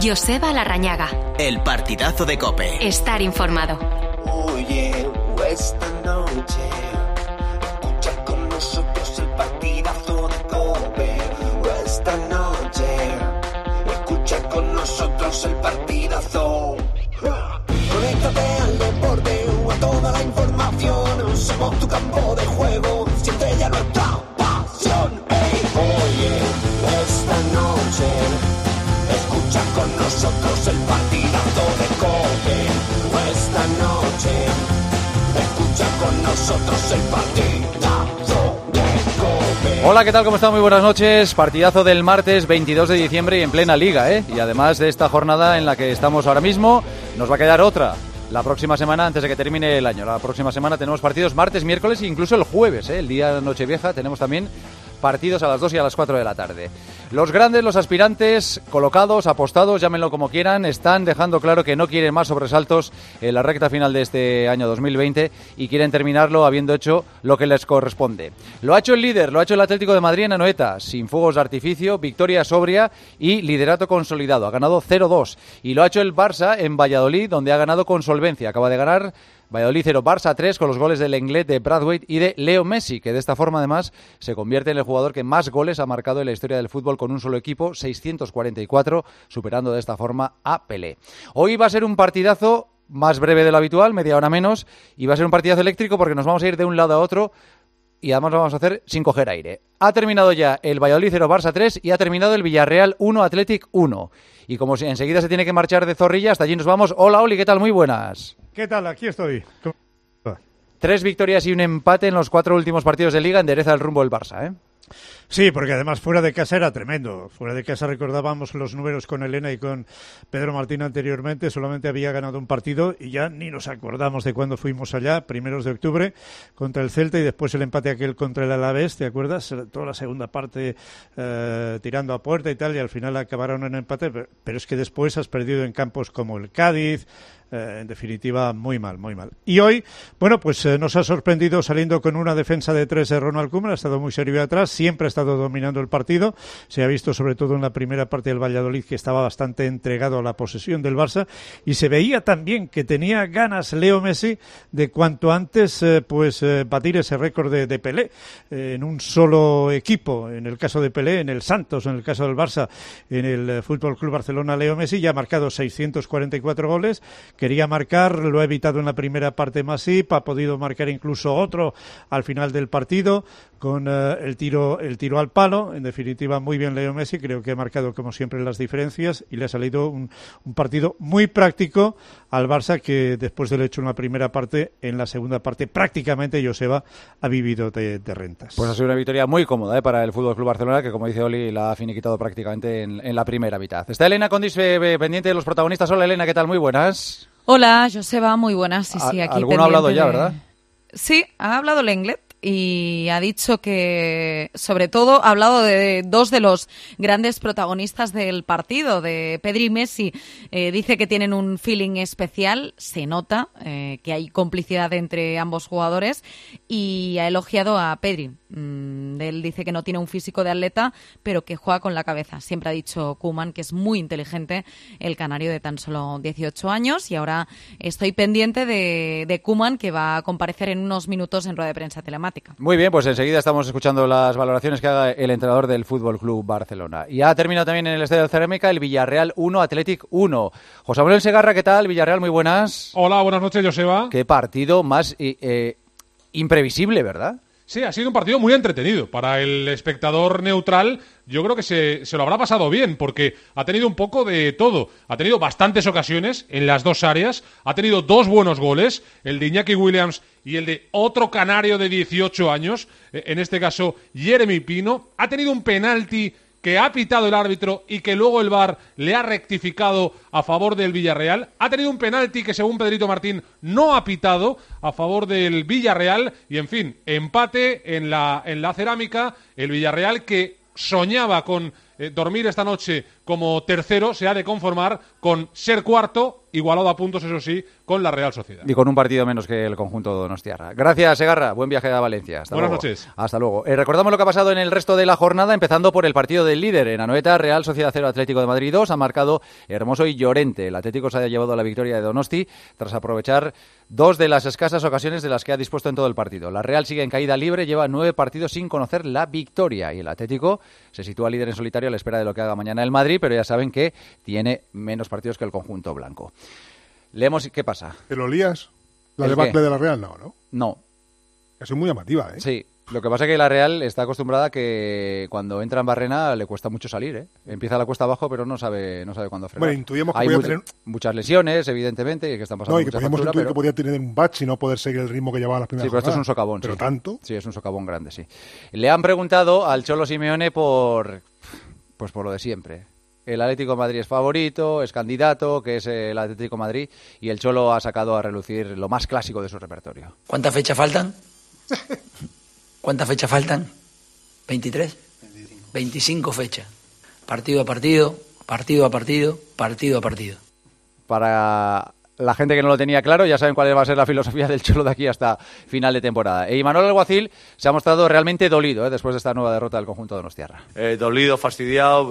Joseba Larrañaga. El partidazo de COPE. Estar informado. Oye, esta noche escucha con nosotros el partidazo de COPE. Esta noche escucha con nosotros el partidazo. Conéctate al deporte o a toda la información. Somos tu campo de juego. Siente ya nuestra pasión. Hey, oye, esta noche escucha con nosotros el partidazo de COPE. Esta noche escucha con nosotros el partidazo de COPE. Hola, ¿qué tal? ¿Cómo están? Muy buenas noches. Partidazo del martes 22 de diciembre y en plena liga, ¿eh? Y además de esta jornada en la que estamos ahora mismo, nos va a quedar otra la próxima semana antes de que termine el año. La próxima semana tenemos partidos martes, miércoles e incluso el jueves, ¿eh? El día de Nochevieja tenemos también partidos a las 2 y a las 4 de la tarde. Los grandes, los aspirantes, colocados, apostados, llámenlo como quieran, están dejando claro que no quieren más sobresaltos en la recta final de este año 2020 y quieren terminarlo habiendo hecho lo que les corresponde. Lo ha hecho el líder, lo ha hecho el Atlético de Madrid en Anoeta, sin fuegos de artificio, victoria sobria y liderato consolidado. Ha ganado 0-2. Y lo ha hecho el Barça en Valladolid, donde ha ganado con solvencia. Acaba de ganar Valladolid 0, Barça 3 con los goles del Lenglet, de Braithwaite y de Leo Messi, que de esta forma además se convierte en el jugador que más goles ha marcado en la historia del fútbol con un solo equipo, 644, superando de esta forma a Pelé. Hoy va a ser un partidazo más breve de lo habitual, media hora menos, y va a ser un partidazo eléctrico porque nos vamos a ir de un lado a otro y además lo vamos a hacer sin coger aire. Ha terminado ya el Valladolid 0, Barça 3 y ha terminado el Villarreal 1, Athletic 1. Y como enseguida se tiene que marchar de Zorrilla, hasta allí nos vamos. Hola, Oli, ¿qué tal? Muy buenas. ¿Qué tal? Aquí estoy. 3 victorias y un empate en los 4 últimos partidos de Liga, endereza el rumbo del Barça, ¿eh? Sí, porque además fuera de casa era tremendo. Fuera de casa recordábamos los números con Elena y con Pedro Martín anteriormente. Solamente había ganado un partido y ya ni nos acordamos de cuándo fuimos allá, primeros de octubre, contra el Celta y después el empate aquel contra el Alavés, ¿te acuerdas? Toda la segunda parte tirando a puerta y tal, y al final acabaron en empate. Pero es que después has perdido en campos como el Cádiz. En definitiva, muy mal, muy mal. Y hoy, bueno, pues nos ha sorprendido saliendo con una defensa de 3 de Ronald Koeman. Ha estado muy serio atrás, siempre ha estado dominando el partido. Se ha visto sobre todo en la primera parte del Valladolid que estaba bastante entregado a la posesión del Barça y se veía también que tenía ganas Leo Messi de cuanto antes batir ese récord de Pelé en un solo equipo. En el caso de Pelé, en el Santos, en el caso del Barça, en el Fútbol Club Barcelona, Leo Messi ya ha marcado 644 goles. Quería marcar, lo ha evitado en la primera parte Masip, ha podido marcar incluso otro al final del partido con el tiro al palo. En definitiva, muy bien Leo Messi, creo que ha marcado como siempre las diferencias y le ha salido un partido muy práctico al Barça que después del hecho en la primera parte, en la segunda parte prácticamente Joseba ha vivido de rentas. Pues ha sido una victoria muy cómoda para el Fútbol Club Barcelona que, como dice Oli, la ha finiquitado prácticamente en la primera mitad. Está Elena Condis pendiente de los protagonistas. Hola Elena, ¿qué tal? Muy buenas. Hola, Joseba, muy buenas. Sí, aquí ¿Alguno ha hablado ya, verdad? Sí, ha hablado Lenglet y ha dicho que, sobre todo, ha hablado de 2 de los grandes protagonistas del partido, de Pedri y Messi. Dice que tienen un feeling especial, se nota que hay complicidad entre ambos jugadores y ha elogiado a Pedri. Él dice que no tiene un físico de atleta, pero que juega con la cabeza. Siempre ha dicho Koeman que es muy inteligente el canario de tan solo 18 años y ahora estoy pendiente de Koeman, que va a comparecer en unos minutos en rueda de prensa telemática. Muy bien, pues enseguida estamos escuchando las valoraciones que haga el entrenador del Fútbol Club Barcelona. Y ha terminado también en el Estadio Cerámica el Villarreal 1, Athletic 1. José Manuel Segarra, ¿qué tal? Villarreal, muy buenas. Hola, buenas noches, Joseba. Qué partido más imprevisible, ¿verdad? Sí, ha sido un partido muy entretenido. Para el espectador neutral, yo creo que se lo habrá pasado bien, porque ha tenido un poco de todo. Ha tenido bastantes ocasiones en las 2 áreas, ha tenido 2 buenos goles, el de Iñaki Williams y el de otro canario de 18 años, en este caso Jeremy Pino. Ha tenido un penalti que ha pitado el árbitro y que luego el VAR le ha rectificado a favor del Villarreal. Ha tenido un penalti que, según Pedrito Martín, no ha pitado a favor del Villarreal. Y, en fin, empate en la Cerámica. El Villarreal, que soñaba con dormir esta noche como tercero se ha de conformar con ser cuarto, igualado a puntos, eso sí, con la Real Sociedad. Y con un partido menos que el conjunto donostiarra. Gracias, Segarra. Buen viaje a Valencia. Buenas noches. Hasta luego. Recordamos lo que ha pasado en el resto de la jornada, empezando por el partido del líder. En Anoeta, Real Sociedad 0, Atlético de Madrid 2. Ha marcado Hermoso y Llorente. El Atlético se ha llevado la victoria de Donosti tras aprovechar 2 de las escasas ocasiones de las que ha dispuesto en todo el partido. La Real sigue en caída libre, lleva 9 partidos sin conocer la victoria. Y el Atlético se sitúa líder en solitario a la espera de lo que haga mañana el Madrid, pero ya saben que tiene menos partidos que el conjunto blanco. Leemos qué pasa. ¿Te lo lías? ¿La debacle de la Real? No. No. Es muy llamativa, ¿eh? Sí. Lo que pasa es que la Real está acostumbrada a que cuando entra en Barrena le cuesta mucho salir, ¿eh? Empieza la cuesta abajo, pero no sabe cuándo frenar. Bueno, intuíamos que hay podía tener muchas lesiones, evidentemente, y que están pasando y que podíamos intuir que podía tener un batch y no poder seguir el ritmo que llevaba las primeras Sí, pero esto es un socavón. Pero sí. tanto. Sí, es un socavón grande, sí. Le han preguntado al Cholo Simeone por lo de siempre. El Atlético de Madrid es favorito, es candidato, que es el Atlético de Madrid, y el Cholo ha sacado a relucir lo más clásico de su repertorio. ¿Cuántas fechas faltan? ¿Cuántas fechas faltan? ¿23? 25 fechas. Partido a partido, partido a partido, partido a partido. Para la gente que no lo tenía claro, ya saben cuál va a ser la filosofía del Cholo de aquí hasta final de temporada. Y Manuel Alguacil se ha mostrado realmente dolido después de esta nueva derrota del conjunto donostiarra. Dolido, fastidiado,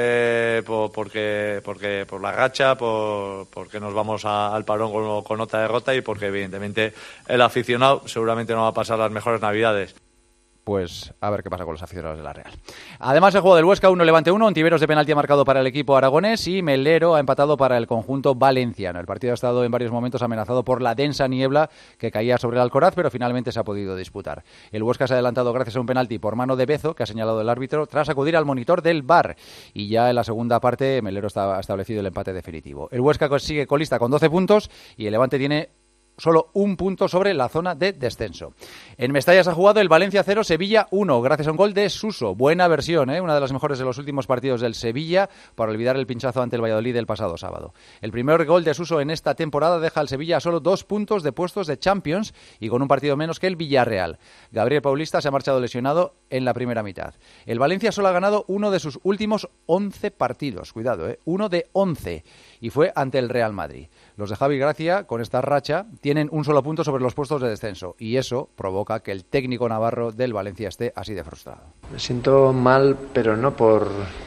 porque por la racha, porque nos vamos al parón con otra derrota y porque evidentemente el aficionado seguramente no va a pasar las mejores navidades. Pues a ver qué pasa con los aficionados de la Real. Además, el juego del Huesca 1 Levante 1, Ontiveros de penalti ha marcado para el equipo aragonés y Melero ha empatado para el conjunto valenciano. El partido ha estado en varios momentos amenazado por la densa niebla que caía sobre el Alcoraz, pero finalmente se ha podido disputar. El Huesca se ha adelantado gracias a un penalti por mano de Bezo, que ha señalado el árbitro, tras acudir al monitor del VAR. Y ya en la segunda parte, Melero ha establecido el empate definitivo. El Huesca sigue colista con 12 puntos y el Levante tiene solo un punto sobre la zona de descenso. En Mestalla se ha jugado el Valencia 0, Sevilla 1, gracias a un gol de Suso. Buena versión, una de las mejores de los últimos partidos del Sevilla, para olvidar el pinchazo ante el Valladolid del pasado sábado. El primer gol de Suso en esta temporada deja al Sevilla a solo 2 puntos de puestos de Champions y con un partido menos que el Villarreal. Gabriel Paulista se ha marchado lesionado en la primera mitad. El Valencia solo ha ganado uno de sus últimos 11 partidos, cuidado, 1 de 11, y fue ante el Real Madrid. Los de Javi Gracia, con esta racha, tienen un solo punto sobre los puestos de descenso y eso provoca que el técnico navarro del Valencia esté así de frustrado. Me siento mal, pero no por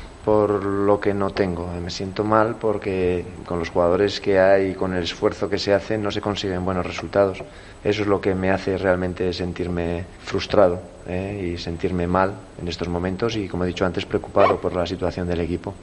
lo que no tengo. Me siento mal porque con los jugadores que hay y con el esfuerzo que se hace no se consiguen buenos resultados. Eso es lo que me hace realmente sentirme frustrado y sentirme mal en estos momentos y, como he dicho antes, preocupado por la situación del equipo.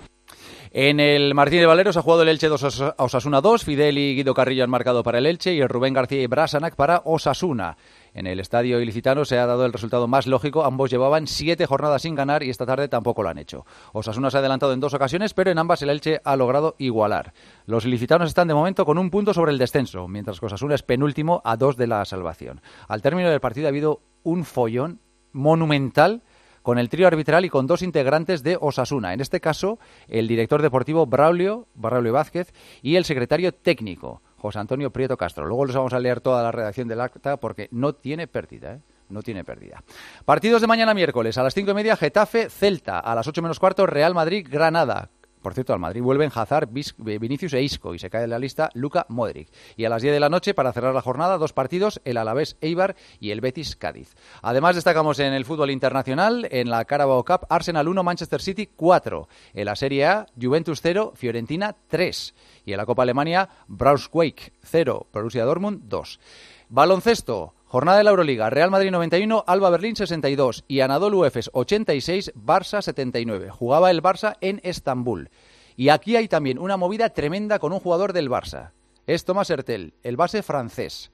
En el Martín de Valero se ha jugado el Elche 2 a Osasuna 2, Fidel y Guido Carrillo han marcado para el Elche y el Rubén García y Brasanac para Osasuna. En el estadio ilicitano se ha dado el resultado más lógico, ambos llevaban 7 jornadas sin ganar y esta tarde tampoco lo han hecho. Osasuna se ha adelantado en 2 ocasiones, pero en ambas el Elche ha logrado igualar. Los ilicitanos están de momento con un punto sobre el descenso, mientras que Osasuna es penúltimo a 2 de la salvación. Al término del partido ha habido un follón monumental con el trío arbitral y con 2 integrantes de Osasuna. En este caso, el director deportivo Braulio Vázquez y el secretario técnico, José Antonio Prieto Castro. Luego les vamos a leer toda la redacción del acta porque no tiene pérdida, No tiene pérdida. Partidos de mañana miércoles a las 5:30, Getafe-Celta. A las 8 menos cuarto, Real Madrid-Granada. Por cierto, al Madrid vuelven Hazard, Vinicius e Isco y se cae de la lista Luka Modric. Y a las 10 de la noche, para cerrar la jornada, 2 partidos, el Alavés-Eibar y el Betis-Cádiz. Además, destacamos en el fútbol internacional, en la Carabao Cup, Arsenal 1, Manchester City 4. En la Serie A, Juventus 0, Fiorentina 3. Y en la Copa Alemania, Braunschweig 0, Borussia Dortmund 2. Baloncesto. Jornada de la Euroliga, Real Madrid 91, Alba Berlín 62 y Anadolu Efes 86, Barça 79. Jugaba el Barça en Estambul. Y aquí hay también una movida tremenda con un jugador del Barça. Es Thomas Hertel, el base francés.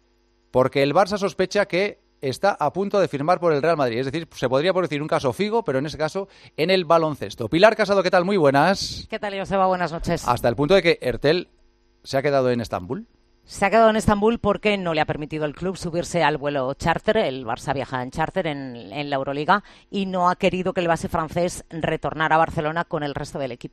Porque el Barça sospecha que está a punto de firmar por el Real Madrid. Es decir, se podría producir un caso Figo, pero en ese caso en el baloncesto. Pilar Casado, ¿qué tal? Muy buenas. ¿Qué tal, Joseba? Buenas noches. Hasta el punto de que Hertel se ha quedado en Estambul. Se ha quedado en Estambul porque no le ha permitido el club subirse al vuelo charter. El Barça viaja en charter en la Euroliga y no ha querido que el base francés retornara a Barcelona con el resto del equipo.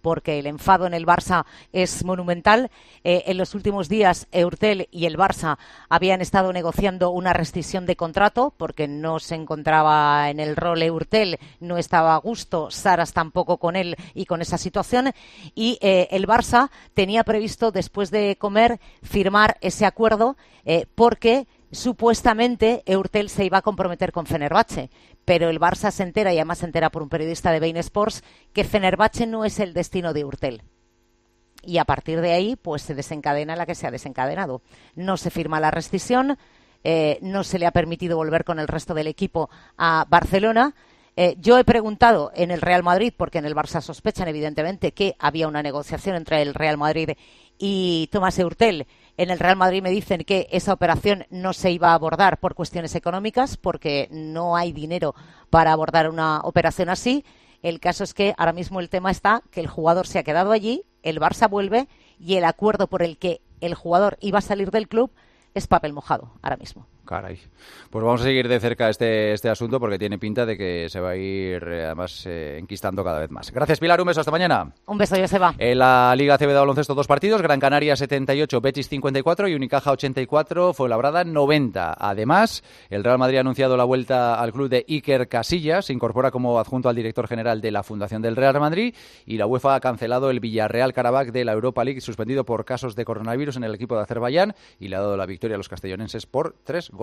porque el enfado en el Barça es monumental. En los últimos días, Eurtel y el Barça habían estado negociando una rescisión de contrato porque no se encontraba en el rol Eurtel, no estaba a gusto, Saras tampoco con él y con esa situación. Y el Barça tenía previsto, después de comer, firmar ese acuerdo porque supuestamente Eurtel se iba a comprometer con Fenerbahce, pero el Barça se entera, y además se entera por un periodista de Bein Sports, que Fenerbahce no es el destino de Eurtel. Y a partir de ahí, pues se desencadena la que se ha desencadenado. No se firma la rescisión, no se le ha permitido volver con el resto del equipo a Barcelona. Yo he preguntado en el Real Madrid, porque en el Barça sospechan evidentemente que había una negociación entre el Real Madrid y Thomas Eurtel. En el Real Madrid me dicen que esa operación no se iba a abordar por cuestiones económicas, porque no hay dinero para abordar una operación así. El caso es que ahora mismo el tema está que el jugador se ha quedado allí, el Barça vuelve y el acuerdo por el que el jugador iba a salir del club es papel mojado ahora mismo. Caray. Pues vamos a seguir de cerca este asunto porque tiene pinta de que se va a ir además enquistando cada vez más. Gracias, Pilar. Un beso. Hasta mañana. Un beso, Joseba. En la Liga CB de baloncesto, 2 partidos. Gran Canaria 78, Betis 54 y Unicaja 84, Fuenlabrada 90. Además, el Real Madrid ha anunciado la vuelta al club de Iker Casillas. Se incorpora como adjunto al director general de la Fundación del Real Madrid y la UEFA ha cancelado el Villarreal Karabakh de la Europa League, suspendido por casos de coronavirus en el equipo de Azerbaiyán, y le ha dado la victoria a los castellonenses por 3-0.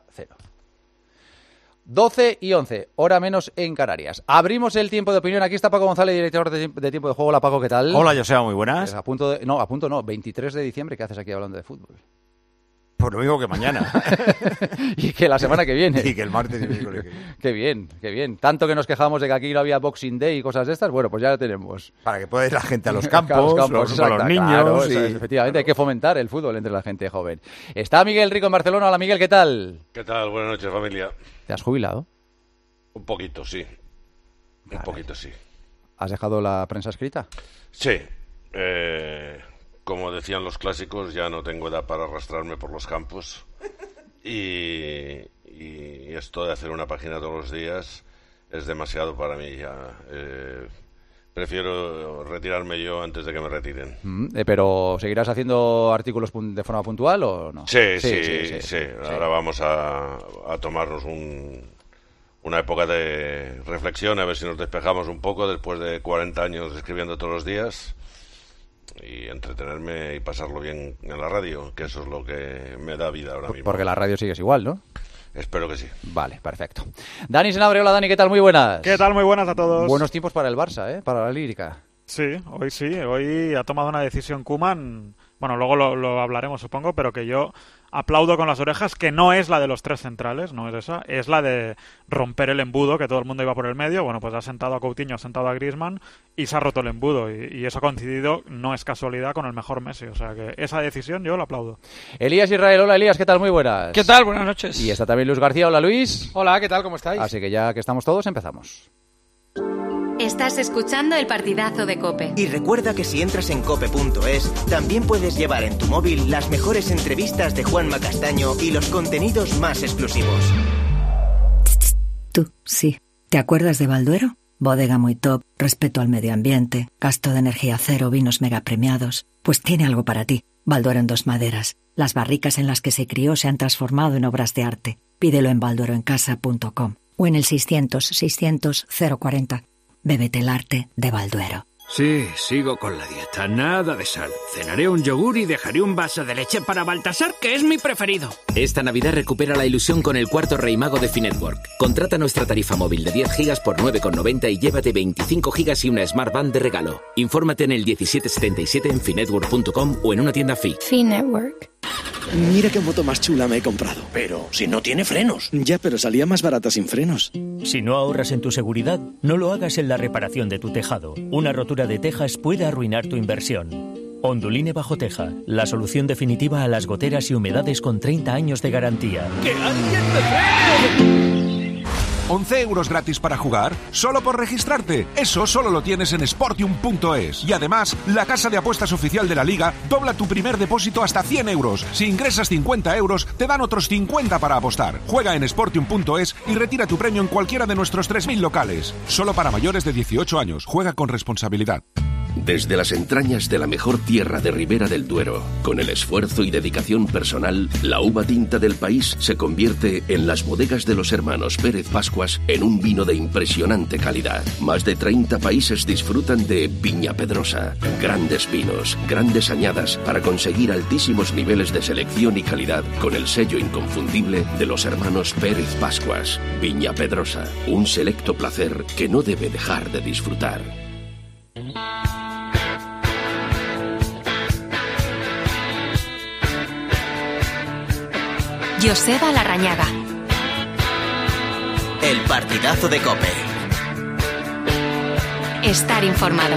12 y 11, hora menos en Canarias. Abrimos el tiempo de opinión. Aquí está Paco González, director de Tiempo de Juego. Hola, Paco, ¿qué tal? Hola, Joseba, muy buenas. A punto no, 23 de diciembre, ¿qué haces aquí hablando de fútbol? Pues lo mismo que mañana. Y que la semana que viene. Y que el martes y el miércoles que viene. Qué bien, qué bien. Tanto que nos quejamos de que aquí no había Boxing Day y cosas de estas, bueno, pues ya lo tenemos. Para que pueda ir la gente a los campos, con los niños. Claro, efectivamente, hay que fomentar el fútbol entre la gente joven. Está Miguel Rico en Barcelona. Hola, Miguel, ¿qué tal? ¿Qué tal? Buenas noches, familia. ¿Te has jubilado? Un poquito, sí. Un poquito, sí. ¿Has dejado la prensa escrita? Sí. Como decían los clásicos, ya no tengo edad para arrastrarme por los campos y esto de hacer una página todos los días es demasiado para mí ya. Prefiero retirarme yo antes de que me retiren. ¿Pero seguirás haciendo artículos de forma puntual o no? Sí. Ahora vamos a tomarnos una época de reflexión, a ver si nos despejamos un poco después de 40 años escribiendo todos los días. Y entretenerme y pasarlo bien en la radio, que eso es lo que me da vida ahora mismo. Porque la radio sigues igual, ¿no? Espero que sí. Vale, perfecto. Dani Senabre, hola Dani, ¿qué tal? Muy buenas. ¿Qué tal? Muy buenas a todos. Buenos tiempos para el Barça, ¿eh? Para la lírica. Sí, hoy ha tomado una decisión Koeman, bueno, luego lo hablaremos supongo, pero que yo aplaudo con las orejas, que no es la de los 3 centrales, no es esa, es la de romper el embudo, que todo el mundo iba por el medio. Bueno, pues ha sentado a Coutinho, ha sentado a Griezmann y se ha roto el embudo, y eso ha coincidido, no es casualidad, con el mejor Messi, o sea que esa decisión yo la aplaudo. Elías Israel, hola Elías, ¿qué tal? Muy buenas. ¿Qué tal? Buenas noches. Y está también Luis García, hola Luis. Hola, ¿qué tal? ¿Cómo estáis? Así que ya que estamos todos, empezamos. Estás escuchando el partidazo de COPE. Y recuerda que si entras en cope.es, también puedes llevar en tu móvil las mejores entrevistas de Juanma Castaño y los contenidos más exclusivos. Tú, sí. ¿Te acuerdas de Balduero? Bodega muy top, respeto al medio ambiente, gasto de energía cero, vinos mega premiados. Pues tiene algo para ti. Balduero en 2 maderas. Las barricas en las que se crió se han transformado en obras de arte. Pídelo en baldueroencasa.com o en el 600-600-040. Bébete el arte de Balduero. Sí, sigo con la dieta, nada de sal. Cenaré un yogur y dejaré un vaso de leche para Baltasar, que es mi preferido. Esta Navidad recupera la ilusión con el cuarto Rey Mago de Finetwork. Contrata nuestra tarifa móvil de 10 gigas por 9,90 y llévate 25 gigas y una Smart Band de regalo. Infórmate en el 1777 en finetwork.com o en una tienda Fi. Finetwork. Mira qué moto más chula me he comprado. Pero si no tiene frenos. Ya, pero salía más barata sin frenos. Si no ahorras en tu seguridad, no lo hagas en la reparación de tu tejado. Una rotura de tejas puede arruinar tu inversión. Onduline Bajo Teja, la solución definitiva a las goteras y humedades con 30 años de garantía. ¡Que alguien me frene! 11 euros gratis para jugar, solo por registrarte. Eso solo lo tienes en Sportium.es. Y además, la casa de apuestas oficial de la Liga dobla tu primer depósito hasta 100 euros. Si ingresas 50 euros, te dan otros 50 para apostar. Juega en Sportium.es y retira tu premio en cualquiera de nuestros 3.000 locales. Solo para mayores de 18 años. Juega con responsabilidad. Desde las entrañas de la mejor tierra de Ribera del Duero, con el esfuerzo y dedicación personal, la uva tinta del país se convierte en las bodegas de los hermanos Pérez Pascuas en un vino de impresionante calidad. Más de 30 países disfrutan de Viña Pedrosa. Grandes vinos, grandes añadas para conseguir altísimos niveles de selección y calidad con el sello inconfundible de los hermanos Pérez Pascuas. Viña Pedrosa, un selecto placer que no debe dejar de disfrutar. Joseba Larrañaga. El partidazo de COPE. Estar informado.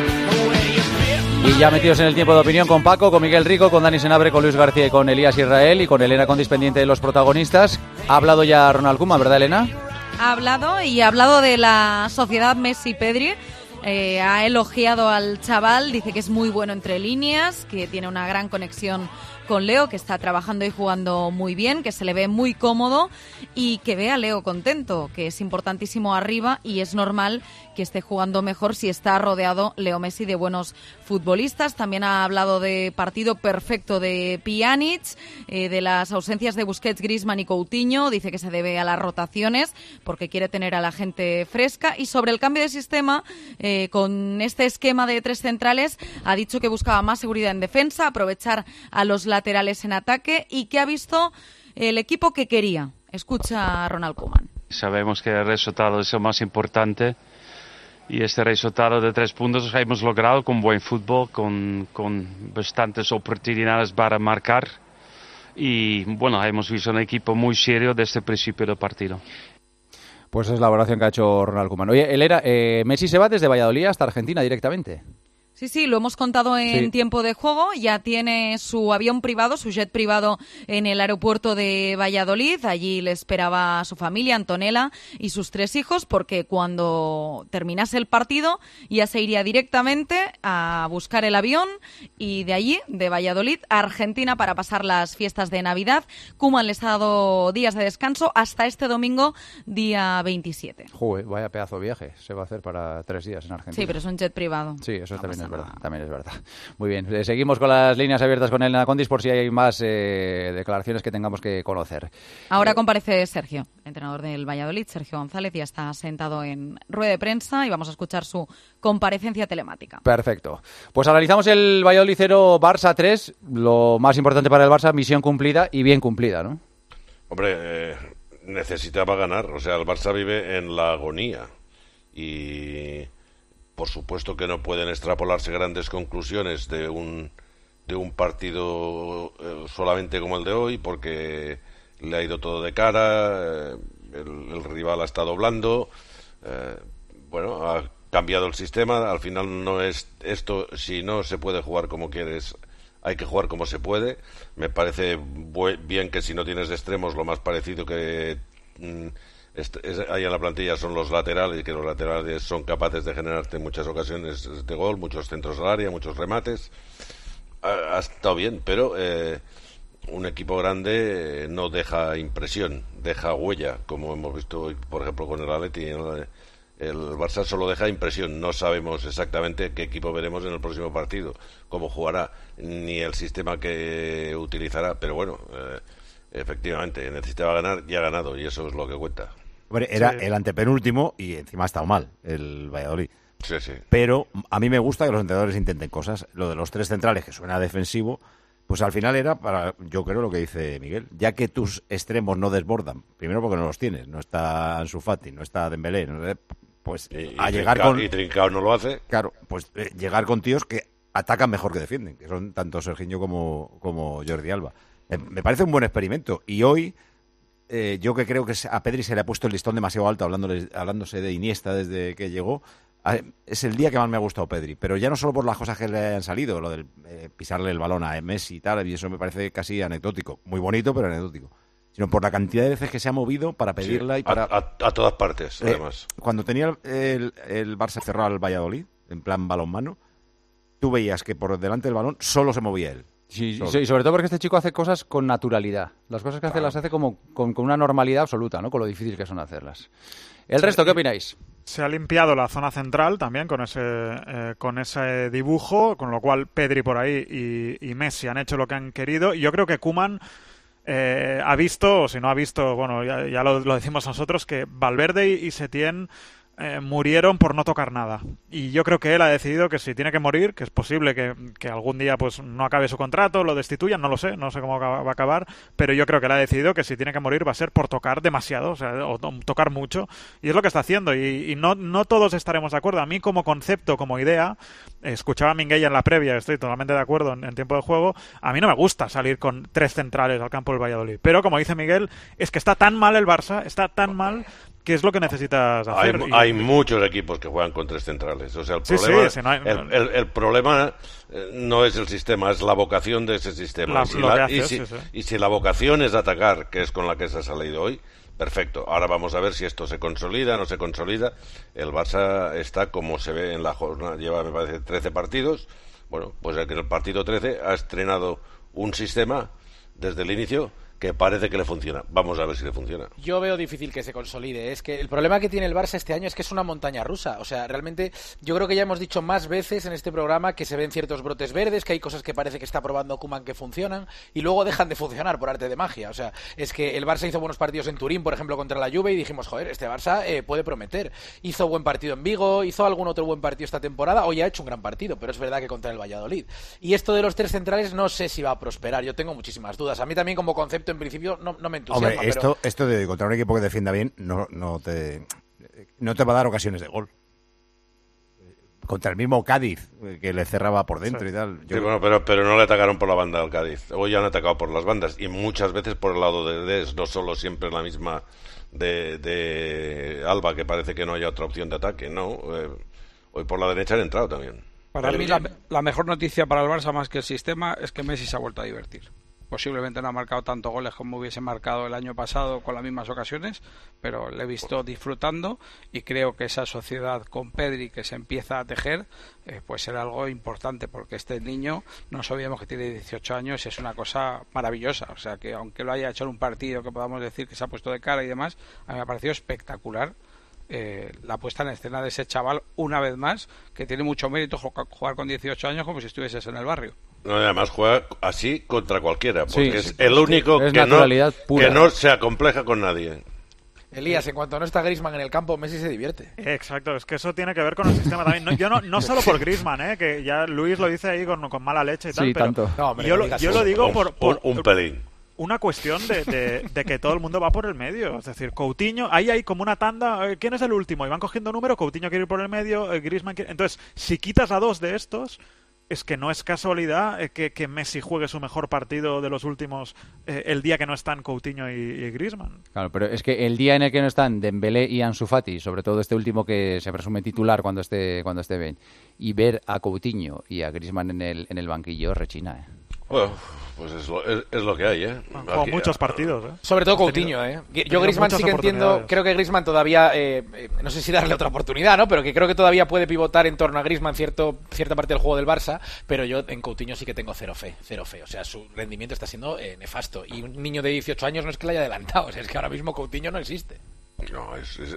Y ya metidos en el tiempo de opinión con Paco, con Miguel Rico, con Dani Senabre, con Luis García y con Elías Israel y con Elena Condis pendiente de los protagonistas. Ha hablado ya Ronald Koeman, ¿verdad, Elena? Ha hablado de la sociedad Messi-Pedri. Ha elogiado al chaval, dice que es muy bueno entre líneas, que tiene una gran conexión con Leo, que está trabajando y jugando muy bien, que se le ve muy cómodo y que ve a Leo contento, que es importantísimo arriba y es normal que esté jugando mejor si está rodeado Leo Messi de buenos futbolistas. También ha hablado de partido perfecto de Pjanic, de las ausencias de Busquets, Griezmann y Coutinho. Dice que se debe a las rotaciones porque quiere tener a la gente fresca. Y sobre el cambio de sistema, con este esquema de 3 centrales, ha dicho que buscaba más seguridad en defensa, aprovechar a los laterales en ataque y que ha visto el equipo que quería. Escucha a Ronald Koeman. Sabemos que el resultado es lo más importante y este resultado de 3 puntos hemos logrado con buen fútbol, con bastantes oportunidades para marcar y bueno, hemos visto un equipo muy serio desde el principio del partido. Pues es la valoración que ha hecho Ronald Koeman. Oye, Elena, Messi se va desde Valladolid hasta Argentina directamente. Sí, lo hemos contado en tiempo de juego. Ya tiene su avión privado, su jet privado en el aeropuerto de Valladolid. Allí le esperaba su familia, Antonella y sus 3 hijos, porque cuando terminase el partido ya se iría directamente a buscar el avión y de allí, de Valladolid, a Argentina para pasar las fiestas de Navidad. Koeman les ha dado días de descanso hasta este domingo, día 27. Joder, vaya pedazo de viaje se va a hacer para 3 días en Argentina. Sí, pero es un jet privado. Sí, eso también es verdad. También es verdad. Muy bien, seguimos con las líneas abiertas con Elena Condis por si hay más declaraciones que tengamos que conocer. Ahora comparece Sergio, entrenador del Valladolid, Sergio González, ya está sentado en rueda de prensa y vamos a escuchar su comparecencia telemática. Perfecto. Pues analizamos el Valladolid 0, Barça 3. Lo más importante para el Barça, misión cumplida y bien cumplida, ¿no? Hombre, necesitaba ganar. O sea, el Barça vive en la agonía y por supuesto que no pueden extrapolarse grandes conclusiones de un partido solamente como el de hoy, porque le ha ido todo de cara, el rival ha estado blando, ha cambiado el sistema. Al final no es esto, si no se puede jugar como quieres, hay que jugar como se puede. Me parece bien que si no tienes de extremos, lo más parecido que hay en la plantilla son los laterales, y que los laterales son capaces de generarte en muchas ocasiones de gol, muchos centros al área, muchos remates. Ha estado bien, pero un equipo grande no deja impresión, deja huella, como hemos visto hoy, por ejemplo, con el Atleti. El Barça solo deja impresión. No sabemos exactamente qué equipo veremos en el próximo partido, cómo jugará, ni el sistema que utilizará, pero bueno, efectivamente, necesitaba ganar y ha ganado, y eso es lo que cuenta. Hombre, era el antepenúltimo y encima ha estado mal el Valladolid. Sí. Pero a mí me gusta que los entrenadores intenten cosas. Lo de los 3 centrales, que suena defensivo, pues al final era para, yo creo lo que dice Miguel, ya que tus extremos no desbordan, primero porque no los tienes, no está Ansu Fati, no está Dembélé, pues a llegar con... Y Trincao no lo hace. Claro, pues llegar con tíos que atacan mejor que defienden, que son tanto Serginho como Jordi Alba. Me parece un buen experimento. Y hoy, yo que creo que a Pedri se le ha puesto el listón demasiado alto, hablándose de Iniesta desde que llegó, es el día que más me ha gustado Pedri. Pero ya no solo por las cosas que le han salido, lo del pisarle el balón a Messi y tal, y eso me parece casi anecdótico. Muy bonito, pero anecdótico. Sino por la cantidad de veces que se ha movido para pedirla y para... A todas partes, además. Cuando tenía el Barça cerrado al Valladolid, en plan balonmano, tú veías que por delante del balón solo se movía él. Sí, sobre todo porque este chico hace cosas con naturalidad. Las cosas que hace las hace como con una normalidad absoluta, ¿no? Con lo difícil que son hacerlas. ¿El resto qué opináis? Se ha limpiado la zona central también con ese dibujo, con lo cual Pedri por ahí y Messi han hecho lo que han querido. Y yo creo que Koeman ha visto, o si no ha visto, bueno, ya lo decimos nosotros, que Valverde y Setién murieron por no tocar nada. Y yo creo que él ha decidido que si tiene que morir, que es posible que algún día pues no acabe su contrato, lo destituyan, no sé cómo va a acabar, pero yo creo que él ha decidido que si tiene que morir va a ser por tocar demasiado, o tocar mucho, y es lo que está haciendo, y no todos estaremos de acuerdo. A mí como concepto, como idea, escuchaba a Minguella en la previa, estoy totalmente de acuerdo en tiempo de juego, a mí no me gusta salir con 3 centrales al campo del Valladolid, pero como dice Miguel, es que está tan mal el Barça, está tan mal que es lo que necesitas hacer. Hay muchos equipos que juegan con 3 centrales. O sea, el problema no es el sistema, es la vocación de ese sistema. Y si la vocación es atacar, que es con la que se ha salido hoy, perfecto. Ahora vamos a ver si esto se consolida, no se consolida. El Barça está como se ve en la jornada, lleva, me parece, 13 partidos. Bueno, pues en el partido 13 ha estrenado un sistema desde el inicio que parece que le funciona. Vamos a ver si le funciona. Yo veo difícil que se consolide. Es que el problema que tiene el Barça este año es que es una montaña rusa. O sea, realmente yo creo que ya hemos dicho más veces en este programa que se ven ciertos brotes verdes, que hay cosas que parece que está probando Koeman que funcionan y luego dejan de funcionar por arte de magia. O sea, es que el Barça hizo buenos partidos en Turín, por ejemplo, contra la Juve y dijimos, joder, este Barça puede prometer. Hizo buen partido en Vigo, hizo algún otro buen partido esta temporada, hoy ha hecho un gran partido, pero es verdad que contra el Valladolid. Y esto de los 3 centrales no sé si va a prosperar. Yo tengo muchísimas dudas. A mí también como concepto en principio no me entusiasma. Hombre, esto de contra un equipo que defienda bien no te va a dar ocasiones de gol. Contra el mismo Cádiz, que le cerraba por dentro y tal. Sí, bueno, pero no le atacaron por la banda al Cádiz. Hoy han atacado por las bandas y muchas veces por el lado de Dest, no solo siempre la misma de Alba, que parece que no haya otra opción de ataque. No, hoy por la derecha han entrado también. Para mí la mejor noticia para el Barça más que el sistema es que Messi se ha vuelto a divertir. Posiblemente no ha marcado tantos goles como hubiese marcado el año pasado con las mismas ocasiones, pero le he visto disfrutando y creo que esa sociedad con Pedri que se empieza a tejer pues será algo importante, porque este niño, no sabíamos que tiene 18 años, es una cosa maravillosa. O sea que aunque lo haya hecho en un partido que podamos decir que se ha puesto de cara y demás, a mí me ha parecido espectacular la puesta en escena de ese chaval, una vez más, que tiene mucho mérito jugar con 18 años como si estuvieses en el barrio. No, además juega así contra cualquiera, porque es el único que no se acompleja con nadie. Elías, en cuanto no está Griezmann en el campo, Messi se divierte. Exacto, es que eso tiene que ver con el sistema también. No solo por Griezmann, que ya Luis lo dice ahí con mala leche y tal, pero tanto. No, hombre, yo lo digo por un pelín. Una cuestión de que todo el mundo va por el medio. Es decir, Coutinho, ahí hay como una tanda. ¿Quién es el último? Y van cogiendo número, Coutinho quiere ir por el medio, Griezmann quiere... Entonces, si quitas a 2 de estos, es que no es casualidad que Messi juegue su mejor partido de los últimos el día que no están Coutinho y Griezmann. Claro, pero es que el día en el que no están Dembélé y Ansu Fati, sobre todo este último que se presume titular cuando esté bien, y ver a Coutinho y a Griezmann en el banquillo, rechina, Bueno, pues es lo que hay, Con muchos partidos, Sobre todo Coutinho, Yo Griezmann sí que entiendo, creo que Griezmann todavía, no sé si darle otra oportunidad, ¿no? Pero que creo que todavía puede pivotar en torno a Griezmann cierta parte del juego del Barça, pero yo en Coutinho sí que tengo cero fe. O sea, su rendimiento está siendo nefasto. Y un niño de 18 años no es que le haya adelantado, es que ahora mismo Coutinho no existe. No,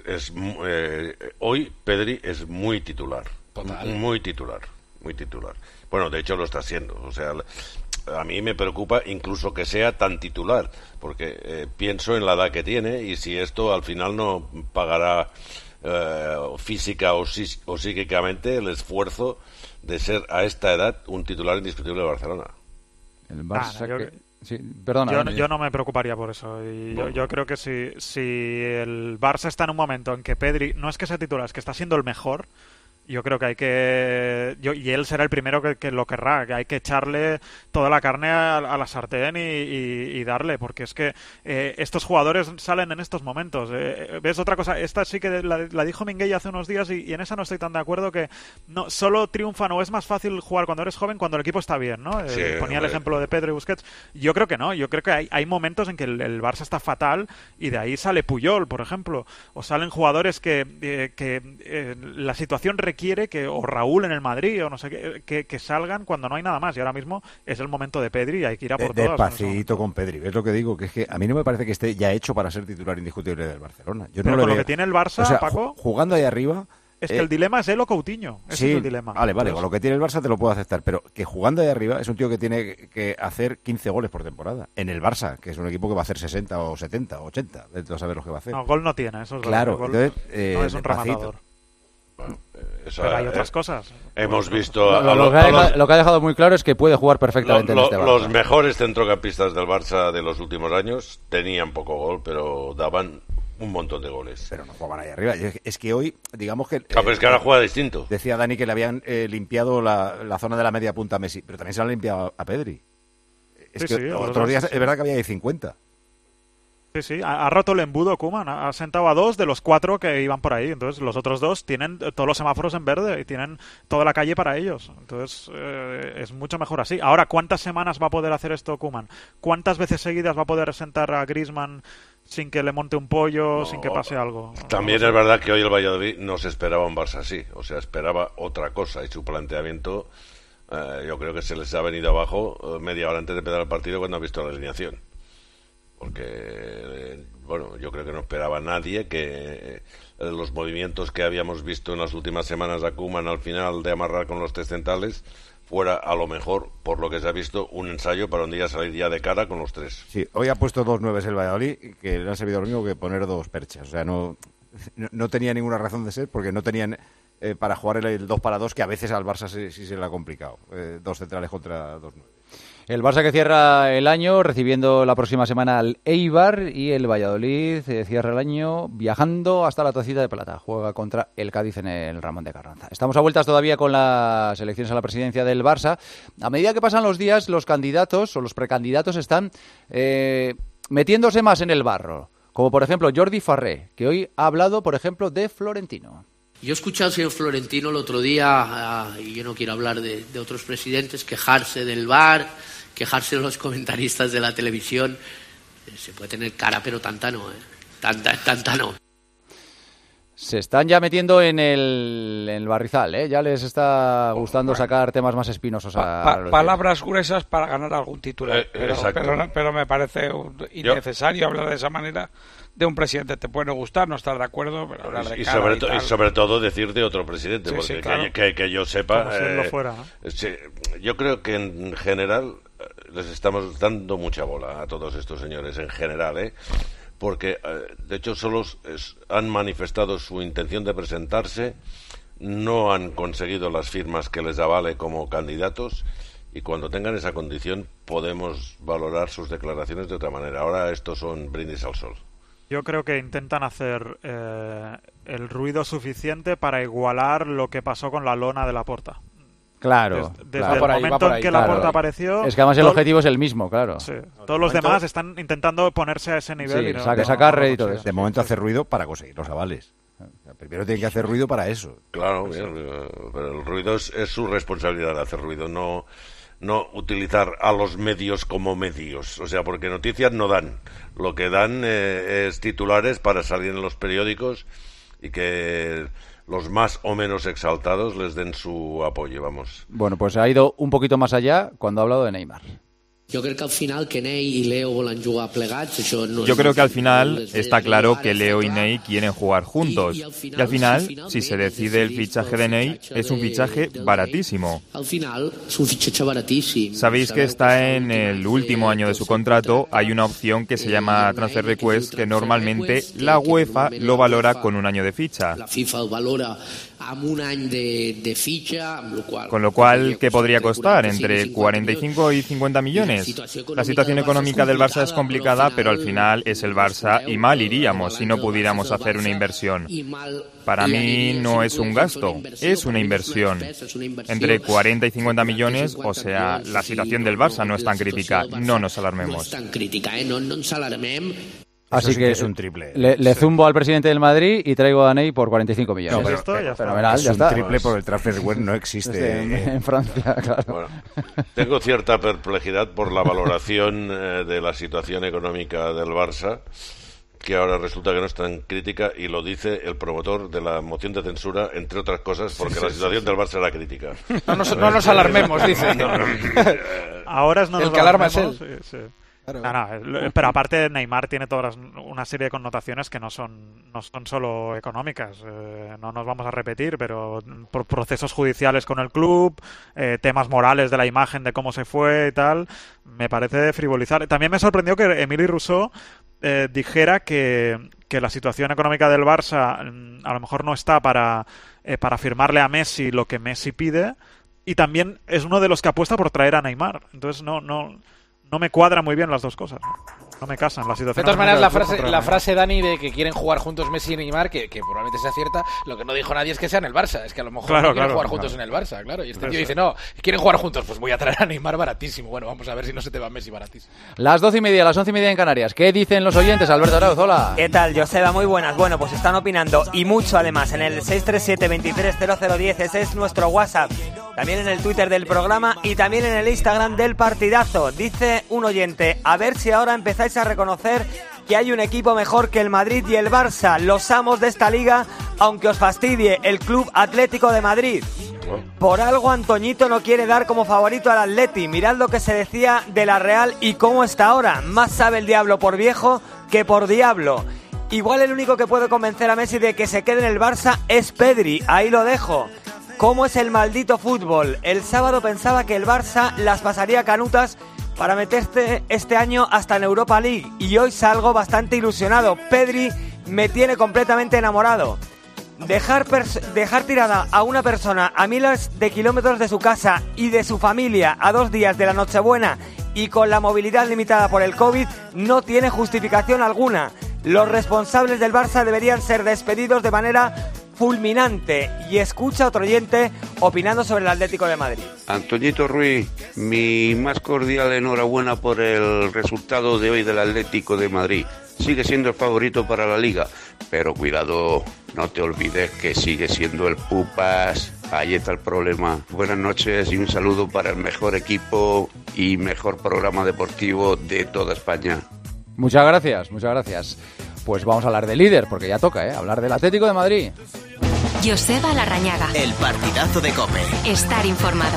hoy Pedri es muy titular. Total. Muy titular. Bueno, de hecho lo está haciendo, o sea... A mí me preocupa incluso que sea tan titular, porque pienso en la edad que tiene y si esto al final no pagará física o psíquicamente el esfuerzo de ser a esta edad un titular indiscutible de Barcelona. El Barça yo no me preocuparía por eso. Y yo creo que si el Barça está en un momento en que Pedri no es que sea titular, es que está siendo el mejor, yo creo que hay que... y él será el primero que lo querrá, que hay que echarle toda la carne a la sartén y darle, porque es que estos jugadores salen en estos momentos. ¿Ves otra cosa? Esta sí que la dijo Minguella hace unos días y en esa no estoy tan de acuerdo, que no solo triunfan o es más fácil jugar cuando eres joven cuando el equipo está bien, ¿no? Sí, ponía el ejemplo de Pedro y Busquets. Yo creo que no, yo creo que hay momentos en que el Barça está fatal y de ahí sale Puyol, por ejemplo, o salen jugadores que la situación requiere requiere que o Raúl en el Madrid o no sé qué, que salgan cuando no hay nada más. Y ahora mismo es el momento de Pedri y hay que ir a por todas. Despacito con Pedri. Es lo que digo, que es que a mí no me parece que esté ya hecho para ser titular indiscutible del Barcelona. Yo pero no con lo que tiene el Barça, o sea, Paco, jugando ahí arriba... Es que el dilema es él o Coutinho. Ese sí, es el dilema. Vale, con lo que tiene el Barça te lo puedo aceptar, pero que jugando ahí arriba es un tío que tiene que hacer 15 goles por temporada. En el Barça, que es un equipo que va a hacer 60 o 70 o 80, de no saber lo que va a hacer. No, gol no tiene, eso es claro. Gol Entonces, no es un rematador. Bueno, pero hay otras cosas. Hemos visto... Lo que ha dejado muy claro es que puede jugar perfectamente en este Barça. Los mejores centrocampistas del Barça de los últimos años tenían poco gol, pero daban un montón de goles. Pero no jugaban ahí arriba. Es que hoy, digamos que... pero es que ahora juega distinto. Decía Dani que le habían limpiado la zona de la media punta a Messi, pero también se la han limpiado a Pedri. Es que otros días es verdad que había 50. Sí, ha roto el embudo Koeman, ha sentado a 2 de los 4 que iban por ahí, entonces los otros 2 tienen todos los semáforos en verde y tienen toda la calle para ellos, entonces es mucho mejor así. Ahora, ¿cuántas semanas va a poder hacer esto Koeman? ¿Cuántas veces seguidas va a poder sentar a Griezmann sin que le monte un pollo, sin que pase algo? También es verdad que hoy el Valladolid no se esperaba un Barça así, o sea, esperaba otra cosa y su planteamiento yo creo que se les ha venido abajo media hora antes de empezar el partido cuando ha visto la alineación. Porque, bueno, yo creo que no esperaba nadie que los movimientos que habíamos visto en las últimas semanas a Koeman al final de amarrar con los tres centrales fuera, a lo mejor, por lo que se ha visto, un ensayo para un día salir ya de cara con los tres. Sí, hoy ha puesto 2 9 el Valladolid, que le ha servido lo mismo que poner 2 perchas. O sea, no tenía ninguna razón de ser, porque no tenían para jugar el 2 para 2, que a veces al Barça sí se le ha complicado. 2 centrales contra 2 9. El Barça que cierra el año recibiendo la próxima semana al Eibar, y el Valladolid cierra el año viajando hasta la Tacita de Plata. Juega contra el Cádiz en el Ramón de Carranza. Estamos a vueltas todavía con las elecciones a la presidencia del Barça. A medida que pasan los días, los candidatos o los precandidatos están metiéndose más en el barro. Como por ejemplo Jordi Farré, que hoy ha hablado, por ejemplo, de Florentino. Yo escuché al señor Florentino el otro día, y yo no quiero hablar de otros presidentes, quejarse del VAR, quejarse de los comentaristas de la televisión. Se puede tener cara, pero tanta no, tanta no. Se están ya metiendo en el barrizal, ¿eh? Ya les está gustando sacar temas más espinosos a palabras gruesas para ganar algún titular. Pero me parece innecesario hablar de esa manera de un presidente. Te puede gustar, no estar de acuerdo, pero hablar de y sobre todo decir de otro presidente, sí, porque claro. que yo sepa... fuera, ¿no? Yo creo que en general les estamos dando mucha bola a todos estos señores, en general, porque de hecho solo han manifestado su intención de presentarse, no han conseguido las firmas que les avale como candidatos, y cuando tengan esa condición podemos valorar sus declaraciones de otra manera. Ahora estos son brindis al sol. Yo creo que intentan hacer el ruido suficiente para igualar lo que pasó con la lona de Laporta. Claro. Desde el momento en que Laporta apareció... Es que además el objetivo es el mismo, claro. Sí. Todos los demás están intentando ponerse a ese nivel. Sí, sacar rédito de eso. De momento hace ruido para conseguir los avales. Primero tienen que hacer ruido para eso. Claro, pero el ruido es su responsabilidad, hacer ruido, no utilizar a los medios como medios. O sea, porque noticias no dan. Lo que dan es titulares para salir en los periódicos y que los más o menos exaltados les den su apoyo, vamos. Bueno, pues ha ido un poquito más allá cuando ha hablado de Neymar. Yo creo que al final que Ney y Leo volen jugar plegats, això no. Yo creo que al final está claro que Leo y Ney quieren jugar juntos. Y al final, si se decide el fichaje de Ney, es un fichaje baratísimo. Al final es un fichaje baratísimo. Sabéis que está en el último año de su contrato. Hay una opción que se llama Transfer Request, que normalmente la UEFA lo valora con un año de ficha. La FIFA el valora amb un any de fitxa, con lo cual, ¿qué podría costar? Entre 45 y 50 millones. La situación económica del Barça es complicada, pero al final es el Barça y mal iríamos si no pudiéramos hacer una inversión. Para mí no es un gasto, es una inversión. Entre 40 y 50 millones, o sea, la situación del Barça no es tan crítica, no nos alarmemos. Así que es un triple. Le zumbo al presidente del Madrid y traigo a Ney por 45 millones. No, pero fenomenal, ya está. Triple por el transfer web no existe en Francia, claro. Bueno, tengo cierta perplejidad por la valoración de la situación económica del Barça, que ahora resulta que no es tan crítica, y lo dice el promotor de la moción de censura, entre otras cosas, porque la situación del Barça era crítica. No nos alarmemos, dice. Ahora es no el nos que alarma es alarmemos, él. sí. Pero aparte Neymar tiene una serie de connotaciones que no son solo económicas. No nos vamos a repetir, pero por procesos judiciales con el club, temas morales de la imagen, de cómo se fue y tal, me parece frivolizar. También me sorprendió que Emili Rousseau dijera que la situación económica del Barça a lo mejor no está para firmarle a Messi lo que Messi pide, y también es uno de los que apuesta por traer a Neymar. Entonces no me cuadran muy bien las dos cosas. No me casan la situación. De todas maneras, la frase, Dani, de que quieren jugar juntos Messi y Neymar, que probablemente sea cierta, lo que no dijo nadie es que sea en el Barça. Es que a lo mejor no quieren jugar juntos en el Barça, claro. Y este tío dice, no, quieren jugar juntos, pues voy a traer a Neymar baratísimo. Bueno, vamos a ver si no se te va Messi baratísimo. Las 12:30, las 11:30 en Canarias. ¿Qué dicen los oyentes? Alberto Arauz, hola. ¿Qué tal, Joseba? Muy buenas. Bueno, pues están opinando, y mucho además, en el 637-230010. Ese es nuestro WhatsApp. También en el Twitter del programa y también en el Instagram del Partidazo. Dice un oyente, a ver si ahora empezáis a reconocer que hay un equipo mejor que el Madrid y el Barça, los amos de esta liga, aunque os fastidie el Club Atlético de Madrid. Por algo Antoñito no quiere dar como favorito al Atleti. Mirad lo que se decía de la Real y cómo está ahora. Más sabe el diablo por viejo que por diablo. Igual el único que puede convencer a Messi de que se quede en el Barça es Pedri. Ahí lo dejo. ¿Cómo es el maldito fútbol? El sábado pensaba que el Barça las pasaría canutas para meterse este año hasta en Europa League, y hoy salgo bastante ilusionado. Pedri me tiene completamente enamorado. Dejar tirada a una persona a miles de kilómetros de su casa y de su familia a 2 días de la Nochebuena y con la movilidad limitada por el COVID no tiene justificación alguna. Los responsables del Barça deberían ser despedidos de manera fulminante. Y escucha otro oyente opinando sobre el Atlético de Madrid. Antoñito Ruiz, mi más cordial enhorabuena por el resultado de hoy del Atlético de Madrid. Sigue siendo el favorito para la Liga, pero cuidado, no te olvides que sigue siendo el Pupas. Ahí está el problema. Buenas noches y un saludo para el mejor equipo y mejor programa deportivo de toda España. Muchas gracias, muchas gracias. Pues vamos a hablar de líder, porque ya toca, hablar del Atlético de Madrid. Joseba Larrañaga. El partidazo de COPE. Estar informado.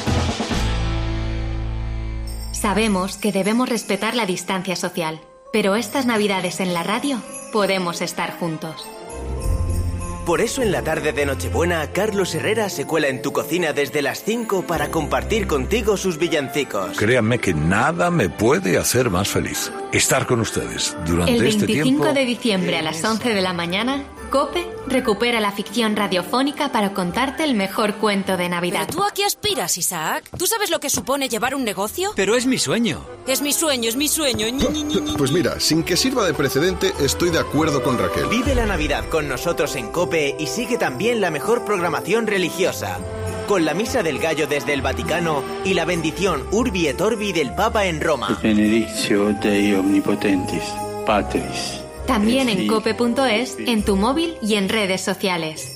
Sabemos que debemos respetar la distancia social, pero estas Navidades en la radio podemos estar juntos. Por eso en la tarde de Nochebuena, Carlos Herrera se cuela en tu cocina desde las 5 para compartir contigo sus villancicos. Créanme que nada me puede hacer más feliz. Estar con ustedes durante este tiempo. El 25 de diciembre a las 11 de la mañana, COPE recupera la ficción radiofónica para contarte el mejor cuento de Navidad. ¿Pero tú a qué aspiras, Isaac? ¿Tú sabes lo que supone llevar un negocio? Pero es mi sueño. Es mi sueño, es mi sueño. Pues mira, sin que sirva de precedente, estoy de acuerdo con Raquel. Vive la Navidad con nosotros en COPE y sigue también la mejor programación religiosa. Con la Misa del Gallo desde el Vaticano y la bendición Urbi et Orbi del Papa en Roma. Benedictio Dei Omnipotentis, Patris. También en cope.es, en tu móvil y en redes sociales.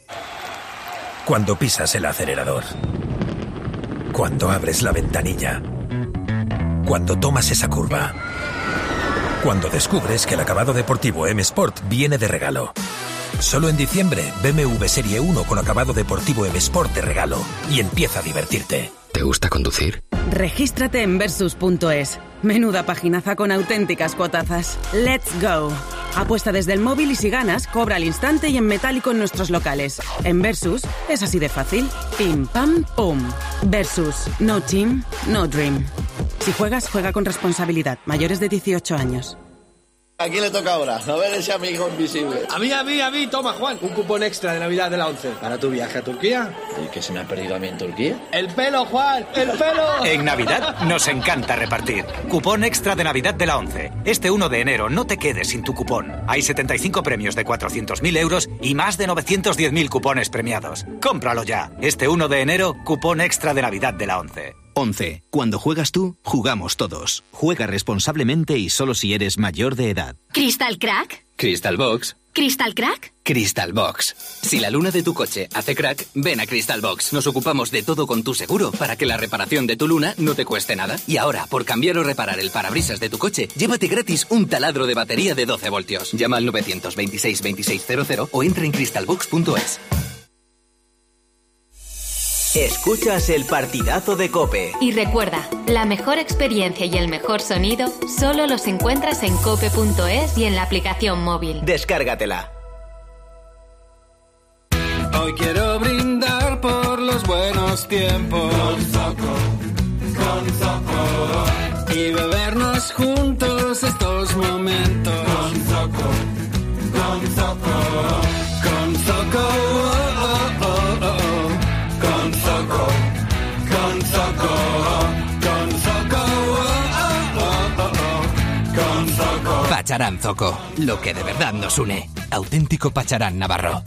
Cuando pisas el acelerador. Cuando abres la ventanilla. Cuando tomas esa curva. Cuando descubres que el acabado deportivo M Sport viene de regalo. Solo en diciembre, BMW Serie 1 con acabado deportivo M Sport de regalo. Y empieza a divertirte. ¿Te gusta conducir? Regístrate en Versus.es. Menuda paginaza con auténticas cuotazas. ¡Let's go! Apuesta desde el móvil y si ganas, cobra al instante y en metálico en nuestros locales. En Versus es así de fácil. Pim, pam, pum. Versus. No team, no dream. Si juegas, juega con responsabilidad. Mayores de 18 años. ¿A quién le toca ahora? A ver ese amigo invisible. A mí. Toma, Juan. Un cupón extra de Navidad de la 11. Para tu viaje a Turquía. ¿Y qué se me ha perdido a mí en Turquía? ¡El pelo, Juan! ¡El pelo! En Navidad nos encanta repartir. Cupón extra de Navidad de la 11. Este 1 de enero no te quedes sin tu cupón. Hay 75 premios de 400.000 euros y más de 910.000 cupones premiados. Cómpralo ya. Este 1 de enero, cupón extra de Navidad de la 11. 11. Cuando juegas tú, jugamos todos. Juega responsablemente y solo si eres mayor de edad. ¿Crystal Crack? Crystal Box. ¿Crystal Crack? Crystal Box. Si la luna de tu coche hace crack, ven a Crystal Box. Nos ocupamos de todo con tu seguro para que la reparación de tu luna no te cueste nada. Y ahora, por cambiar o reparar el parabrisas de tu coche, llévate gratis un taladro de batería de 12 voltios. Llama al 926 2600 o entra en crystalbox.es. Escuchas el partidazo de COPE. Y recuerda, la mejor experiencia y el mejor sonido solo los encuentras en cope.es y en la aplicación móvil. Descárgatela. Hoy quiero brindar por los buenos tiempos. Con Zoco. Y bebernos juntos estos momentos. Con Zoco. Con Zoco. Con Zoco, con Zoco, con Zoco, con Zoco. Pacharán Zoco, lo que de verdad nos une. Auténtico Pacharán Navarro.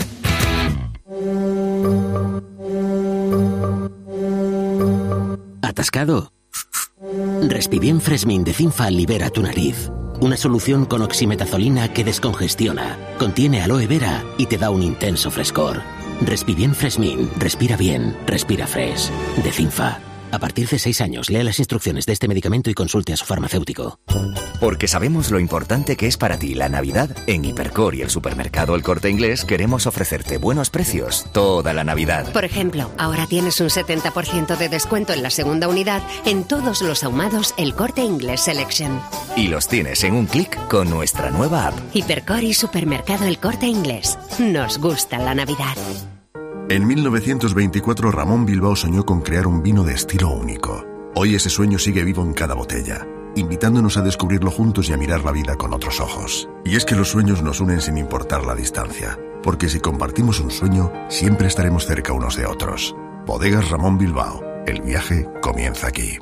¿Atascado? Respibien Fresmin de Cinfa libera tu nariz. Una solución con oximetazolina que descongestiona, contiene aloe vera y te da un intenso frescor. Respibien Fresmin. Respira bien. Respira fresh. De Cinfa. A partir de 6 años, lea las instrucciones de este medicamento y consulte a su farmacéutico. Porque sabemos lo importante que es para ti la Navidad, en Hipercor y el supermercado El Corte Inglés queremos ofrecerte buenos precios toda la Navidad. Por ejemplo, ahora tienes un 70% de descuento en la segunda unidad en todos los ahumados El Corte Inglés Selection. Y los tienes en un clic con nuestra nueva app. Hipercor y supermercado El Corte Inglés. Nos gusta la Navidad. En 1924 Ramón Bilbao soñó con crear un vino de estilo único. Hoy ese sueño sigue vivo en cada botella, invitándonos a descubrirlo juntos y a mirar la vida con otros ojos. Y es que los sueños nos unen sin importar la distancia, porque si compartimos un sueño, siempre estaremos cerca unos de otros. Bodegas Ramón Bilbao. El viaje comienza aquí.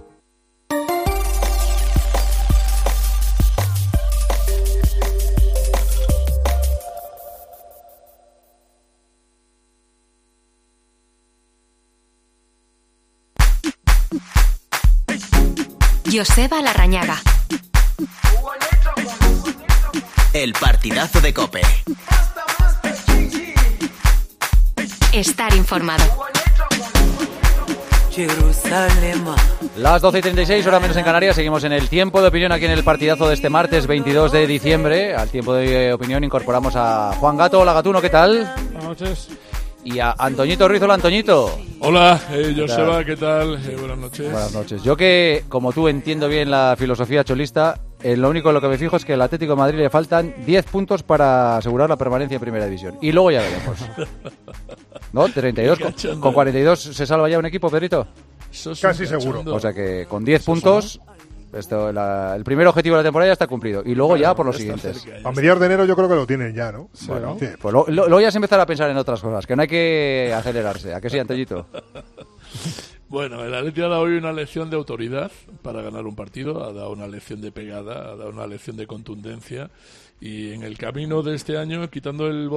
Joseba Larrañaga. El partidazo de COPE. Estar informado. Las 12:36, hora menos en Canarias. Seguimos en el tiempo de opinión aquí en el partidazo de este martes 22 de diciembre. Al tiempo de opinión incorporamos a Juan Gato. Hola, Gatuno, ¿qué tal? Buenas noches. Y a Antoñito Ruiz. Hola, Antoñito. Hola, Joseba, ¿qué tal? Buenas noches. Buenas noches. Yo que, como tú, entiendo bien la filosofía cholista, lo único en lo que me fijo es que al Atlético de Madrid le faltan 10 puntos para asegurar la permanencia en Primera División. Y luego ya veremos. ¿No? 32, con 42 se salva ya un equipo, Pedrito. Casi seguro. O sea que con 10 puntos... el primer objetivo de la temporada ya está cumplido. Y luego ya por los siguientes. A mediados de enero yo creo que lo tienen ya, ¿no? Bueno, sí. Pues luego ya se empezar a pensar en otras cosas, que no hay que acelerarse. ¿A qué sí, Antoñito? Bueno, el Atleti ha dado hoy una lección de autoridad para ganar un partido, ha dado una lección de pegada, ha dado una lección de contundencia, y en el camino de este año, quitando el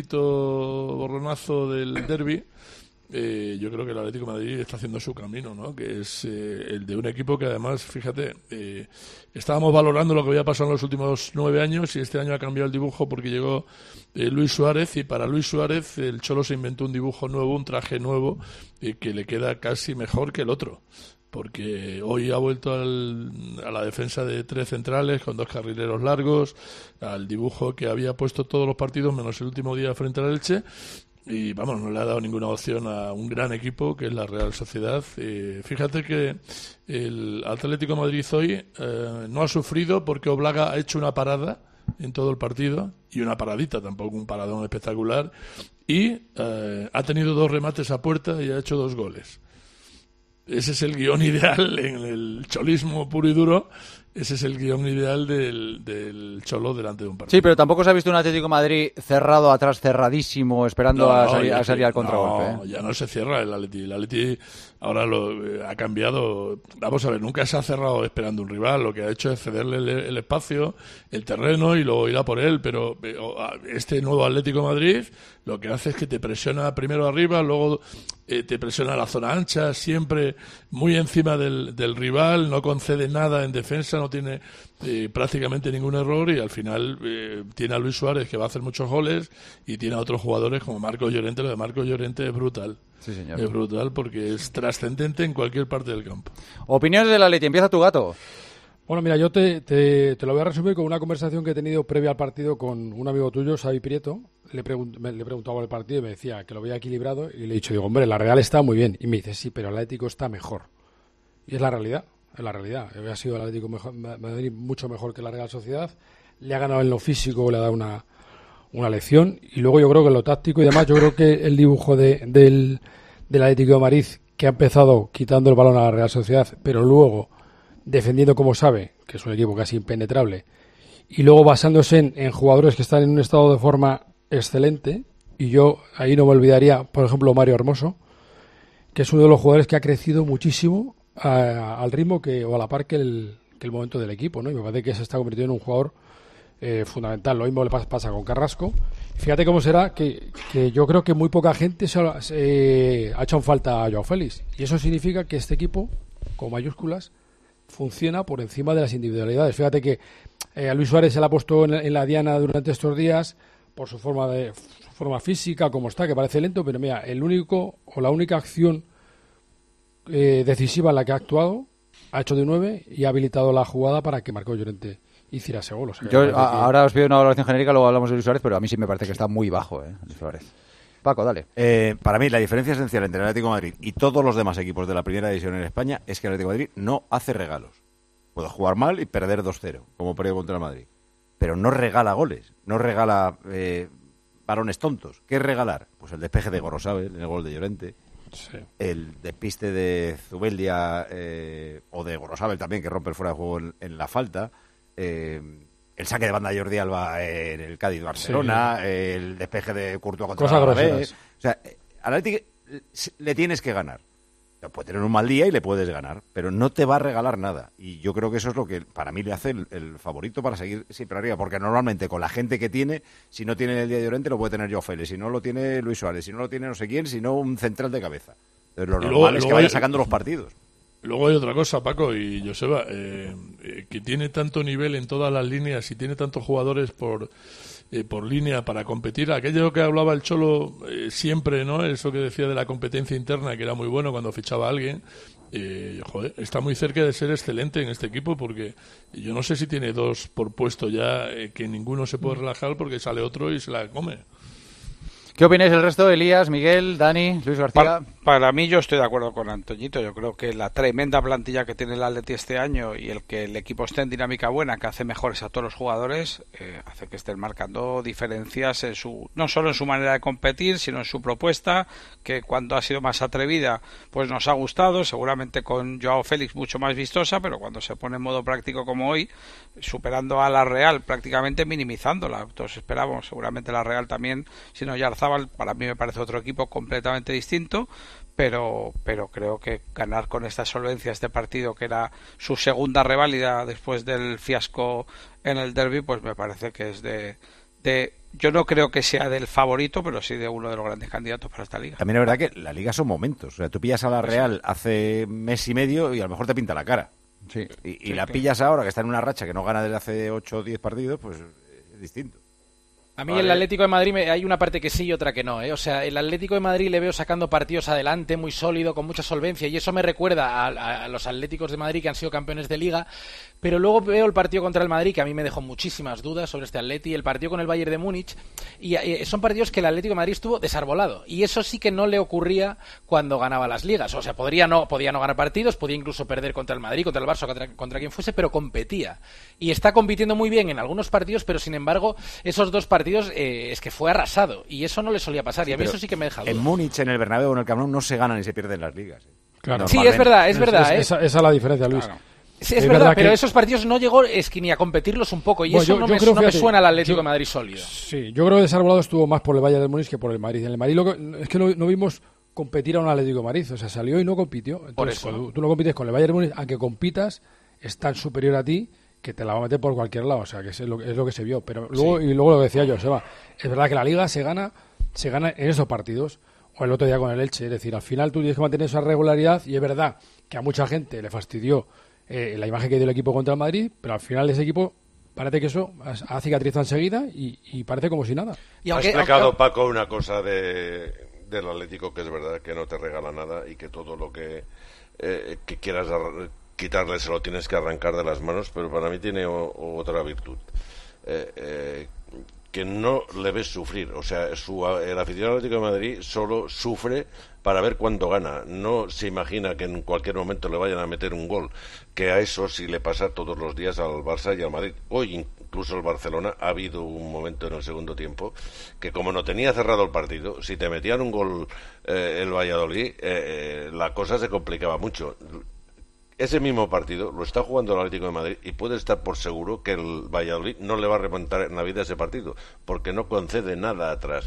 borronazo del derbi, yo creo que el Atlético de Madrid está haciendo su camino, ¿no? Que es el de un equipo que además, fíjate, estábamos valorando lo que había pasado en los últimos 9 años y este año ha cambiado el dibujo porque llegó Luis Suárez, y para Luis Suárez el Cholo se inventó un dibujo nuevo, un traje nuevo que le queda casi mejor que el otro, porque hoy ha vuelto a la defensa de 3 centrales con 2 carrileros largos, al dibujo que había puesto todos los partidos menos el último día frente al Elche. Y vamos, no le ha dado ninguna opción a un gran equipo que es la Real Sociedad. Fíjate que el Atlético de Madrid hoy no ha sufrido porque Oblak ha hecho una parada en todo el partido, y una paradita, tampoco un paradón espectacular, y ha tenido 2 remates a puerta y ha hecho 2 goles. Ese es el guión ideal en el cholismo puro y duro. Ese es el guión ideal del Cholo delante de un partido. Sí, pero tampoco se ha visto un Atlético de Madrid cerrado atrás, cerradísimo, esperando a salir al contragolpe. No, ya no se cierra el Atleti. El Atleti ahora ha cambiado. Vamos a ver, nunca se ha cerrado esperando un rival. Lo que ha hecho es cederle el espacio, el terreno, y luego ir a por él. Pero este nuevo Atlético de Madrid lo que hace es que te presiona primero arriba, luego te presiona la zona ancha, siempre muy encima del rival, no concede nada en defensa, no tiene prácticamente ningún error, y al final tiene a Luis Suárez, que va a hacer muchos goles, y tiene a otros jugadores como Marcos Llorente. Lo de Marcos Llorente es brutal. Sí, señor. Es brutal porque es trascendente en cualquier parte del campo. Opiniones del Atleti. Empieza tu Gato. Bueno, mira, yo te lo voy a resumir con una conversación que he tenido previa al partido con un amigo tuyo, Xavi Prieto. Le preguntaba por el partido y me decía que lo veía equilibrado, y le he dicho, hombre, la Real está muy bien. Y me dice, sí, pero el Atlético está mejor. Y es la realidad, Ha sido el Atlético Madrid mucho mejor que la Real Sociedad. Le ha ganado en lo físico, le ha dado una lección. Y luego yo creo que en lo táctico y demás, yo creo que el dibujo del Atlético de Madrid, que ha empezado quitando el balón a la Real Sociedad, pero luego defendiendo como sabe, que es un equipo casi impenetrable, y luego basándose en jugadores que están en un estado de forma excelente, y yo ahí no me olvidaría, por ejemplo, Mario Hermoso, que es uno de los jugadores que ha crecido muchísimo al ritmo o a la par que el momento del equipo, ¿no? Y me parece que se está convirtiendo en un jugador fundamental. Lo mismo le pasa con Carrasco. Fíjate cómo será que yo creo que muy poca gente ha hecho en falta a Joao Félix, y eso significa que este equipo, con mayúsculas, funciona por encima de las individualidades. Fíjate que a Luis Suárez se le ha puesto en la diana durante estos días por su forma física, como está, que parece lento, pero mira, la única acción decisiva en la que ha actuado, ha hecho de 9 y ha habilitado la jugada para que Marcos Llorente hiciera ese gol. O sea, ahora os pido una valoración genérica, luego hablamos de Luis Suárez, pero a mí sí me parece que está muy bajo, Luis Suárez. Paco, dale. Para mí la diferencia esencial entre el Atlético de Madrid y todos los demás equipos de la primera división en España es que el Atlético de Madrid no hace regalos. Puede jugar mal y perder 2-0, como perdió contra el Madrid, pero no regala goles, no regala balones tontos. ¿Qué es regalar? Pues el despeje de Gorosabel en el gol de Llorente, sí, el despiste de Zubeldia o de Gorosabel también, que rompe el fuera de juego en la falta, el saque de banda de Jordi Alba en el Cádiz-Barcelona, sí, el despeje de Courtois contra el Alavés. O sea, al Atlético le tienes que ganar. Puede tener un mal día y le puedes ganar, pero no te va a regalar nada. Y yo creo que eso es lo que para mí le hace el favorito para seguir siempre arriba, porque normalmente con la gente que tiene, si no tiene el día de Llorente lo puede tener Joao Félix, si no lo tiene Luis Suárez, si no lo tiene no sé quién, si no un central de cabeza. Entonces lo normal es que vaya sacando los partidos. Luego hay otra cosa, Paco y Joseba, que tiene tanto nivel en todas las líneas y tiene tantos jugadores por línea para competir. Aquello que hablaba el Cholo siempre, ¿no? Eso que decía de la competencia interna, que era muy bueno cuando fichaba a alguien. Está muy cerca de ser excelente en este equipo, porque yo no sé si tiene 2 por puesto ya, que ninguno se puede relajar porque sale otro y se la come. ¿Qué opináis el resto? Elías, Miguel, Dani, Luis García. Para mí, yo estoy de acuerdo con Antoñito. Yo creo que la tremenda plantilla que tiene el Atleti este año y el que el equipo esté en dinámica buena, que hace mejores a todos los jugadores, hace que estén marcando diferencias no solo en su manera de competir, sino en su propuesta, que cuando ha sido más atrevida, pues nos ha gustado. Seguramente con Joao Félix mucho más vistosa, pero cuando se pone en modo práctico como hoy, superando a la Real, prácticamente minimizándola. Todos esperábamos, seguramente la Real también, si no Yarzábal, para mí me parece otro equipo completamente distinto, pero creo que ganar con esta solvencia este partido, que era su segunda reválida después del fiasco en el derbi, pues me parece que es yo no creo que sea del favorito, pero sí de uno de los grandes candidatos para esta liga. También es verdad que la liga son momentos. O sea, tú pillas a la Real hace mes y medio y a lo mejor te pinta la cara. Sí. Y la pillas ahora, que está en una racha que no gana desde hace 8 o 10 partidos, pues es distinto. A mí el Atlético de Madrid hay una parte que sí y otra que no, O sea, el Atlético de Madrid le veo sacando partidos adelante, muy sólido, con mucha solvencia, y eso me recuerda a los Atléticos de Madrid que han sido campeones de Liga, pero luego veo el partido contra el Madrid, que a mí me dejó muchísimas dudas sobre este Atleti, el partido con el Bayern de Múnich, y son partidos que el Atlético de Madrid estuvo desarbolado, y eso sí que no le ocurría cuando ganaba las ligas. O sea, podía no ganar partidos, podía incluso perder contra el Madrid, contra el Barça, contra quien fuese, pero competía. Y está compitiendo muy bien en algunos partidos, pero sin embargo, esos 2 partidos es que fue arrasado, y eso no le solía pasar, y a mí eso sí que me deja dudas. En Múnich, en el Bernabéu o en el Camp Nou no se ganan ni se pierden las ligas. Claro. Sí, es verdad. Esa es la diferencia, Luis. Claro. Sí, es verdad, pero esos partidos no llegó ni a competirlos un poco, y eso no me suena al Atlético de Madrid sólido. Sí, yo creo que desarbolado estuvo más por el Bayern de Múnich que por el Madrid. En el Madrid es que no vimos competir a un Atlético de Madrid, o sea, salió y no compitió. Entonces, por eso, cuando tú no compites con el Bayern de Múnich, aunque compitas, es tan superior a ti que te la va a meter por cualquier lado, o sea, que es lo que se vio. Pero luego, sí. Y luego lo que decía yo, Seba, es verdad que la Liga se gana en esos partidos. o el otro día con el Elche. Es decir, al final tú tienes que mantener esa regularidad y es verdad que a mucha gente le fastidió la imagen que dio el equipo contra el Madrid, pero al final ese equipo parece que eso ha cicatrizado enseguida y parece como si nada. Ha explicado Paco una cosa del Atlético que es verdad, que no te regala nada y que todo lo que quieras quitarle se lo tienes que arrancar de las manos, pero para mí tiene otra virtud. Que no le ves sufrir, o sea, el aficionado Atlético de Madrid solo sufre para ver cuándo gana, no se imagina que en cualquier momento le vayan a meter un gol, que a eso sí le pasa todos los días al Barça y al Madrid. Hoy incluso el Barcelona ha habido un momento en el segundo tiempo que como no tenía cerrado el partido, si te metían un gol el Valladolid, la cosa se complicaba mucho. Ese mismo partido lo está jugando el Atlético de Madrid y puede estar por seguro que el Valladolid no le va a remontar en la vida ese partido, porque no concede nada atrás,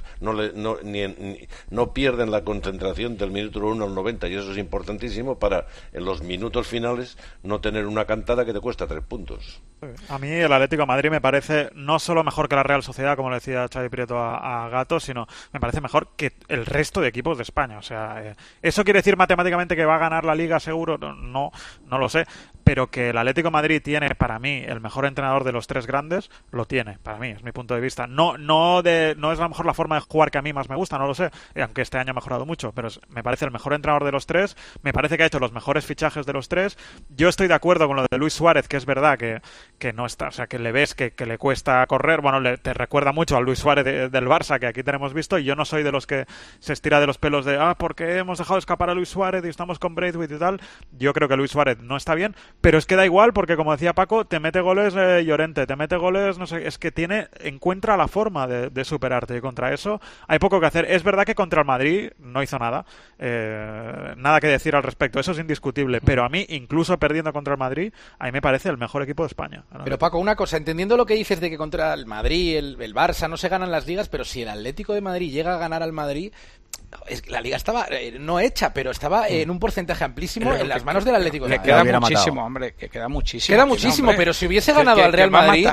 no pierden la concentración del minuto 1 al 90, y eso es importantísimo para en los minutos finales no tener una cantada que te cuesta 3 puntos. A mí el Atlético de Madrid me parece no solo mejor que la Real Sociedad, como le decía Xavi Prieto a Gato, sino me parece mejor que el resto de equipos de España. O sea, ¿eso quiere decir matemáticamente que va a ganar la Liga seguro? No lo sé, pero que el Atlético de Madrid tiene, para mí, el mejor entrenador de los 3 grandes, lo tiene, para mí, es mi punto de vista. No es a lo mejor la forma de jugar que a mí más me gusta, no lo sé, aunque este año ha mejorado mucho, pero me parece el mejor entrenador de los 3, me parece que ha hecho los mejores fichajes de los 3. Yo estoy de acuerdo con lo de Luis Suárez, que es verdad que no está, o sea, que le ves que le cuesta correr, bueno, te recuerda mucho al Luis Suárez del Barça, que aquí tenemos visto, y yo no soy de los que se estira de los pelos de, ¿por qué hemos dejado escapar a Luis Suárez y estamos con Braithwaite y tal? Yo creo que Luis Suárez no está bien, pero es que da igual, porque como decía Paco, te mete goles Llorente, te mete goles, no sé, es que encuentra la forma de superarte, y contra eso hay poco que hacer. Es verdad que contra el Madrid no hizo nada, nada que decir al respecto, eso es indiscutible, pero a mí, incluso perdiendo contra el Madrid, a mí me parece el mejor equipo de España. Pero Paco, una cosa, entendiendo lo que dices de que contra el Madrid, el Barça no se ganan las ligas, pero si el Atlético de Madrid llega a ganar al Madrid, es que la liga estaba no hecha, pero estaba en un porcentaje amplísimo en las manos del Atlético de Madrid. Queda muchísimo, hombre, que queda muchísimo. Queda muchísimo, pero si hubiese ganado al Real Madrid,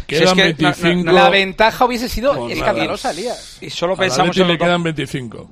la ventaja hubiese sido escandalosa, Lía. Y solo pensamos en le quedan 25.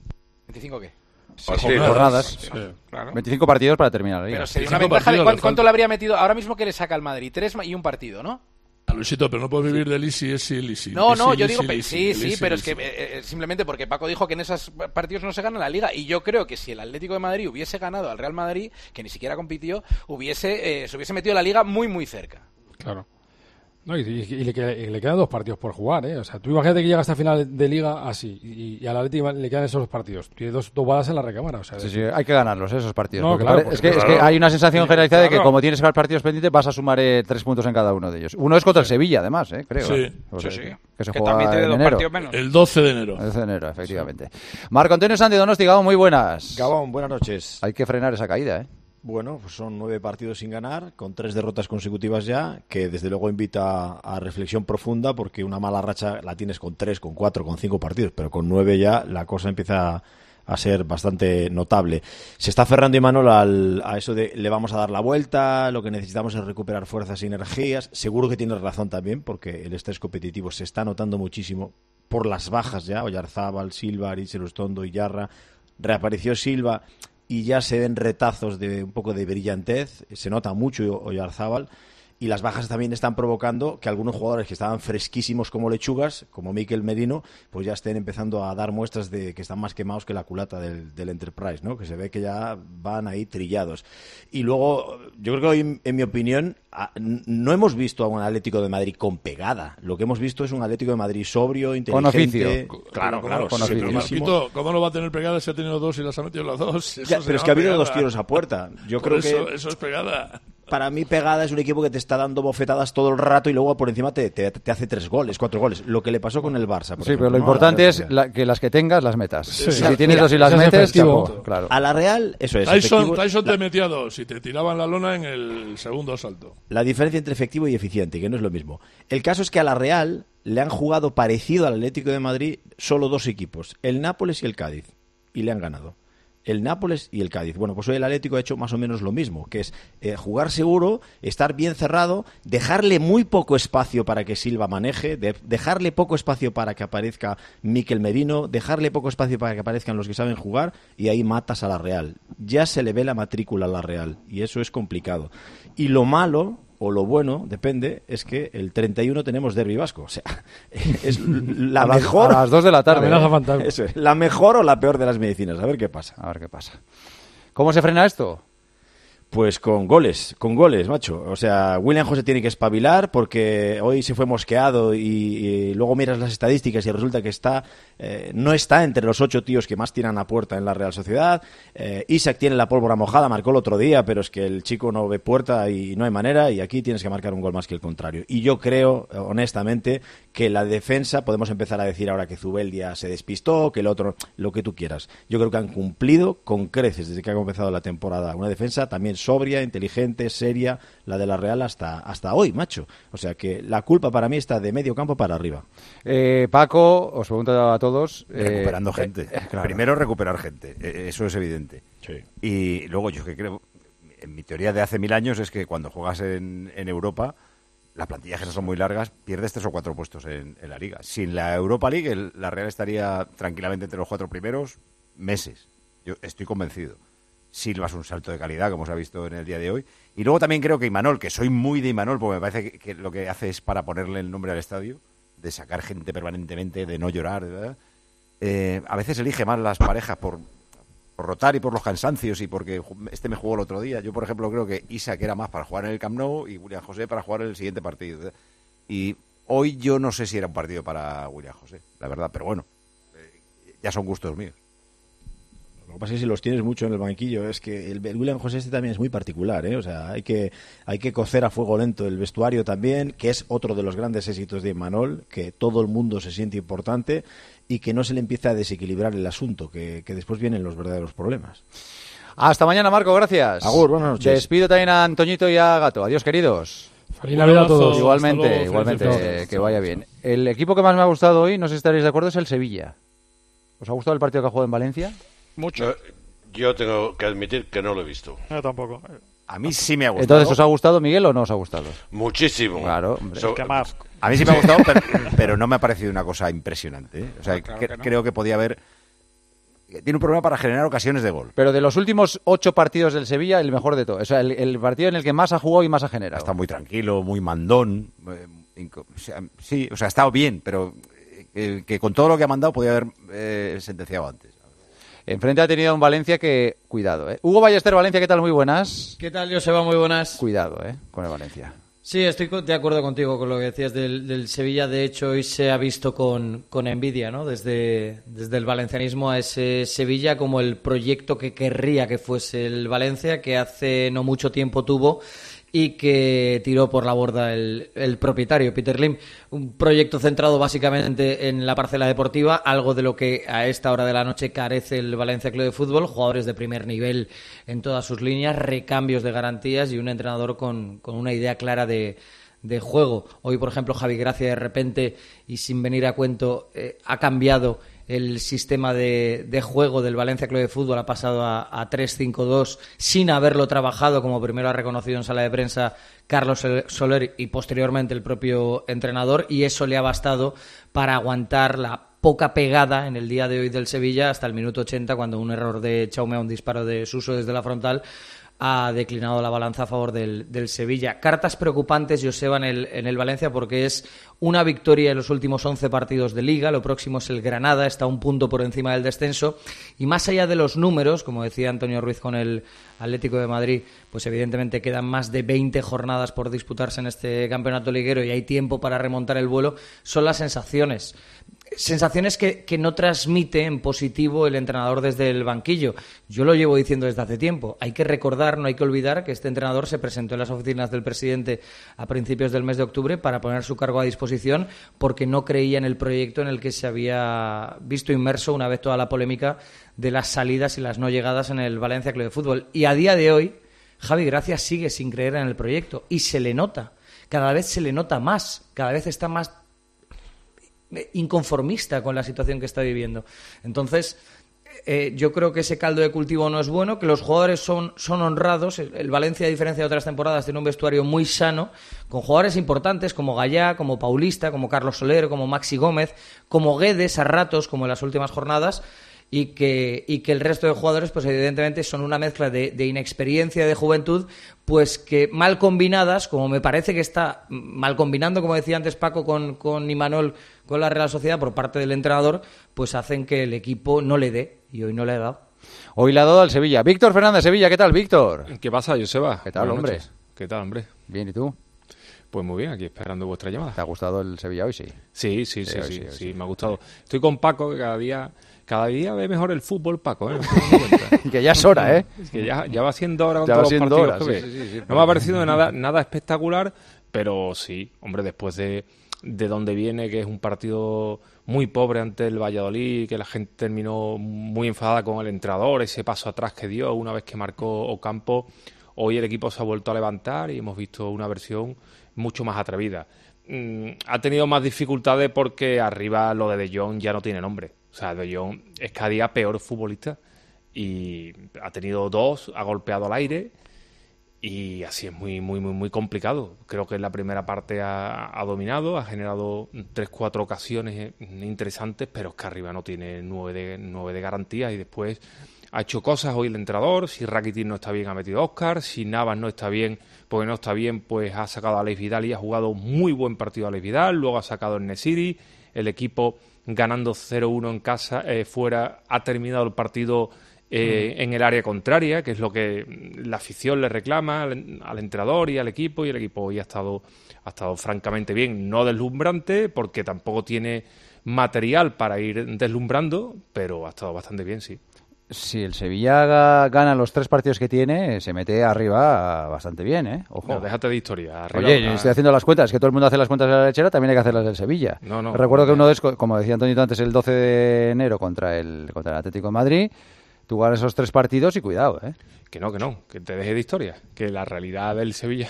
¿25 qué? Jornadas. Sí, claro. 25 partidos para terminar la liga. Pero sería una ventaja de ¿cuánto le habría metido ahora mismo que le saca al Madrid? 3 y un partido, ¿no? A Luisito, pero no puedes vivir del easy. No, yo digo, sí, pero es que simplemente porque Paco dijo que en esos partidos no se gana la Liga, y yo creo que si el Atlético de Madrid hubiese ganado al Real Madrid, que ni siquiera compitió, se hubiese metido en la Liga muy, muy cerca. Claro. No, y le quedan 2 partidos por jugar, ¿eh? O sea, tú imagínate que llega hasta final de Liga así, y al Atlético le quedan esos 2 partidos. Tiene 2 balas en la recámara, o sea... Sí, hay que ganarlos, esos partidos. No, claro, es que hay una sensación generalizada de que como tienes partidos pendientes vas a sumar 3 puntos en cada uno de ellos. Uno es contra el Sevilla, además, creo. Sí. Que se juega tiene en 2 enero. partidos menos. El 12 de enero. El 12 de enero, efectivamente. Marco Antonio Sanz de Donosti, Gabón, muy buenas. Gabón, buenas noches. Hay que frenar esa caída, ¿eh? Bueno, pues son 9 partidos sin ganar, con 3 derrotas consecutivas ya, que desde luego invita a reflexión profunda, porque una mala racha la tienes con 3, con 4, con 5 partidos, pero con 9 ya la cosa empieza a ser bastante notable. Se está aferrando Imanol a eso de le vamos a dar la vuelta, lo que necesitamos es recuperar fuerzas y energías. Seguro que tienes razón también, porque el estrés competitivo se está notando muchísimo por las bajas ya, Oyarzábal, Silva, Aritz, Elustondo, Iyarra, reapareció Silva y ya se ven retazos de un poco de brillantez, se nota mucho Oyarzábal, y las bajas también están provocando que algunos jugadores que estaban fresquísimos como lechugas, como Mikel Merino, pues ya estén empezando a dar muestras de que están más quemados que la culata del Enterprise, ¿no? Que se ve que ya van ahí trillados. Y luego, yo creo que hoy, en mi opinión, no hemos visto a un Atlético de Madrid con pegada. Lo que hemos visto es un Atlético de Madrid sobrio, inteligente. Con oficio. Claro, con oficio. Marquito, ¿cómo no va a tener pegada si ha tenido 2 y las ha metido las 2? Ya, pero es que ha habido 2 tiros a puerta. Yo creo que eso es pegada. Para mí pegada es un equipo que te está dando bofetadas todo el rato y luego por encima te hace 3 goles, 4 goles. Lo que le pasó con el Barça. Sí, pero lo importante es que las que tengas las metas. Sí. Si tienes 2 y las metes, claro. A la Real, eso es. Tyson te metía 2 y te tiraban la lona en el segundo asalto. La diferencia entre efectivo y eficiente, que no es lo mismo. El caso es que a la Real le han jugado parecido al Atlético de Madrid solo 2 equipos, el Nápoles y el Cádiz, y le han ganado. el Nápoles y el Cádiz. Bueno, pues hoy el Atlético ha hecho más o menos lo mismo, que es jugar seguro, estar bien cerrado, dejarle muy poco espacio para que Silva maneje, dejarle poco espacio para que aparezca Mikel Merino, dejarle poco espacio para que aparezcan los que saben jugar, y ahí matas a la Real. Ya se le ve la matrícula a la Real, y eso es complicado. Y lo malo, o lo bueno, depende, es que el 31 tenemos derbi vasco. O sea, es la mejor... A las 2 de la tarde. Eso es, la mejor o la peor de las medicinas. A ver qué pasa. A ver qué pasa. ¿Cómo se frena esto? Pues con goles, macho. O sea, William José tiene que espabilar porque hoy se fue mosqueado y luego miras las estadísticas y resulta que no está entre los 8 tíos que más tiran a puerta en la Real Sociedad. Isaac tiene la pólvora mojada, marcó el otro día, pero es que el chico no ve puerta y no hay manera, y aquí tienes que marcar un gol más que el contrario. Y yo creo, honestamente, que la defensa, podemos empezar a decir ahora que Zubeldia se despistó, que el otro, lo que tú quieras. Yo creo que han cumplido con creces desde que ha empezado la temporada. Una defensa también sobria, inteligente, seria, la de la Real hasta hoy, macho. O sea que la culpa para mí está de medio campo para arriba. Paco, os pregunto a todos... Recuperando gente. Claro. Primero recuperar gente, eso es evidente. Sí. Y luego yo que creo, en mi teoría de hace 1000 años es que cuando juegas en Europa, las plantillas que son muy largas, pierdes 3 o 4 puestos en la Liga. Sin la Europa League, la Real estaría tranquilamente entre los 4 primeros meses. Yo estoy convencido. Silva es un salto de calidad, como se ha visto en el día de hoy. Y luego también creo que Imanol, que soy muy de Imanol, porque me parece que lo que hace es para ponerle el nombre al estadio, de sacar gente permanentemente, de no llorar, ¿verdad? A veces elige más las parejas por rotar y por los cansancios y porque me jugó el otro día. Yo, por ejemplo, creo que Isaac era más para jugar en el Camp Nou y William José para jugar en el siguiente partido, ¿verdad? Y hoy yo no sé si era un partido para William José, la verdad, pero bueno, ya son gustos míos. Lo que pasa es que si los tienes mucho en el banquillo, es que el William José también es muy particular, ¿eh? O sea, hay que cocer a fuego lento el vestuario también, que es otro de los grandes éxitos de Imanol, que todo el mundo se siente importante y que no se le empieza a desequilibrar el asunto, que después vienen los verdaderos problemas. Hasta mañana, Marco, gracias. Agur, buenas noches. Despido también a Antoñito y a Gato. Adiós, queridos. Feliz Navidad a todos. Igualmente, que vaya bien. El equipo que más me ha gustado hoy, no sé si estaréis de acuerdo, es el Sevilla. ¿Os ha gustado el partido que ha jugado en Valencia? Mucho. Yo tengo que admitir que no lo he visto. Yo tampoco. A mí sí me ha gustado. Entonces, ¿os ha gustado, Miguel, o no os ha gustado? Muchísimo. Claro, hombre. A mí sí me ha gustado, pero no me ha parecido una cosa impresionante, ¿eh? O sea, creo que podía haber... Tiene un problema para generar ocasiones de gol. Pero de los últimos 8 partidos del Sevilla, el mejor de todos. O sea, el partido en el que más ha jugado y más ha generado. Está muy tranquilo, muy mandón. Sí, o sea, ha estado bien, pero que con todo lo que ha mandado podía haber sentenciado antes. Enfrente ha tenido un Valencia que... Cuidado, ¿eh? Hugo Ballester, Valencia, ¿qué tal? Muy buenas. ¿Qué tal, Joseba? Muy buenas. Cuidado, con el Valencia. Sí, estoy de acuerdo contigo con lo que decías del Sevilla. De hecho, hoy se ha visto con envidia, ¿no? Desde el valencianismo a ese Sevilla como el proyecto que querría que fuese el Valencia, que hace no mucho tiempo tuvo y que tiró por la borda el propietario, Peter Lim. Un proyecto centrado básicamente en la parcela deportiva, algo de lo que a esta hora de la noche carece el Valencia Club de Fútbol, jugadores de primer nivel en todas sus líneas, recambios de garantías y un entrenador con una idea clara de juego. Hoy, por ejemplo, Javi Gracia de repente, y sin venir a cuento, ha cambiado el sistema de juego del Valencia Club de Fútbol, ha pasado a 3-5-2 sin haberlo trabajado, como primero ha reconocido en sala de prensa Carlos Soler y posteriormente el propio entrenador, y eso le ha bastado para aguantar la poca pegada en el día de hoy del Sevilla hasta el minuto 80, cuando un error de Chaumea, un disparo de Suso desde la frontal, ha declinado la balanza a favor del Sevilla. Cartas preocupantes, Joseba, en el Valencia, porque es una victoria en los últimos 11 partidos de Liga. Lo próximo es el Granada, está un punto por encima del descenso. Y más allá de los números, como decía Antonio Ruiz con el Atlético de Madrid, pues evidentemente quedan más de 20 jornadas por disputarse en este campeonato liguero y hay tiempo para remontar el vuelo. Son las sensaciones. Sensaciones que no transmite en positivo el entrenador desde el banquillo. Yo lo llevo diciendo desde hace tiempo. Hay que recordar, no hay que olvidar que este entrenador se presentó en las oficinas del presidente a principios del mes de octubre para poner su cargo a disposición porque no creía en el proyecto en el que se había visto inmerso una vez toda la polémica de las salidas y las no llegadas en el Valencia Club de Fútbol. Y a día de hoy, Javi Gracia sigue sin creer en el proyecto y se le nota. Cada vez se le nota más, cada vez está más inconformista con la situación que está viviendo. Entonces, yo creo que ese caldo de cultivo no es bueno, que los jugadores son honrados. El Valencia, a diferencia de otras temporadas, tiene un vestuario muy sano, con jugadores importantes como Gallá, como Paulista, como Carlos Soler, como Maxi Gómez, como Guedes a ratos, como en las últimas jornadas, y que el resto de jugadores, pues evidentemente son una mezcla de inexperiencia, de juventud, pues que mal combinadas, como me parece que está mal combinando, como decía antes Paco, con Imanol, con la Real Sociedad por parte del entrenador, pues hacen que el equipo no le dé, y hoy no le ha dado. Hoy le ha dado al Sevilla. Víctor Fernández, Sevilla, ¿qué tal, Víctor? ¿Qué pasa, Joseba? ¿Qué tal, hombre? ¿Qué tal, hombre? Bien, ¿y tú? Pues muy bien, aquí esperando vuestra llamada. ¿Te ha gustado el Sevilla hoy, sí? Sí, me ha gustado. Estoy con Paco, que cada día ve mejor el fútbol, Paco, ¿eh? Que ya es hora, ¿eh? Es que ya va siendo hora con todos los partidos que ve. Sí, no me ha parecido nada espectacular, pero sí, hombre, después de donde viene, que es un partido muy pobre ante el Valladolid, que la gente terminó muy enfadada con el entrenador, ese paso atrás que dio una vez que marcó Ocampo. Hoy el equipo se ha vuelto a levantar y hemos visto una versión mucho más atrevida. Ha tenido más dificultades porque arriba lo de Jong ya no tiene nombre. O sea, De Jong es cada día peor futbolista y ha tenido 2, ha golpeado al aire y así es muy complicado. Creo que en la primera parte ha dominado, ha generado 3-4 ocasiones interesantes, pero es que arriba no tiene 9 de garantía y después ha hecho cosas hoy el entrenador. Si Rakitic no está bien, ha metido a Óscar. Si Navas no está bien, porque no está bien, pues ha sacado a Alex Vidal y ha jugado muy buen partido a Alex Vidal. Luego ha sacado el Nesiri. El equipo ganando 0-1 en casa, fuera, ha terminado el partido en el área contraria, que es lo que la afición le reclama al entrenador y al equipo. Y el equipo hoy ha estado francamente bien. No deslumbrante, porque tampoco tiene material para ir deslumbrando, pero ha estado bastante bien, sí. Si el Sevilla gana los 3 partidos que tiene, se mete arriba bastante bien, ¿eh? Ojo. No, déjate de historia. Arriba, oye, yo estoy haciendo las cuentas, que todo el mundo hace las cuentas de la lechera, también hay que hacer las del Sevilla. No. Recuerdo que como decía Antonio antes, el 12 de enero contra el Atlético de Madrid, tú ganas esos 3 partidos y cuidado, ¿eh? Que te deje de historia, que la realidad del Sevilla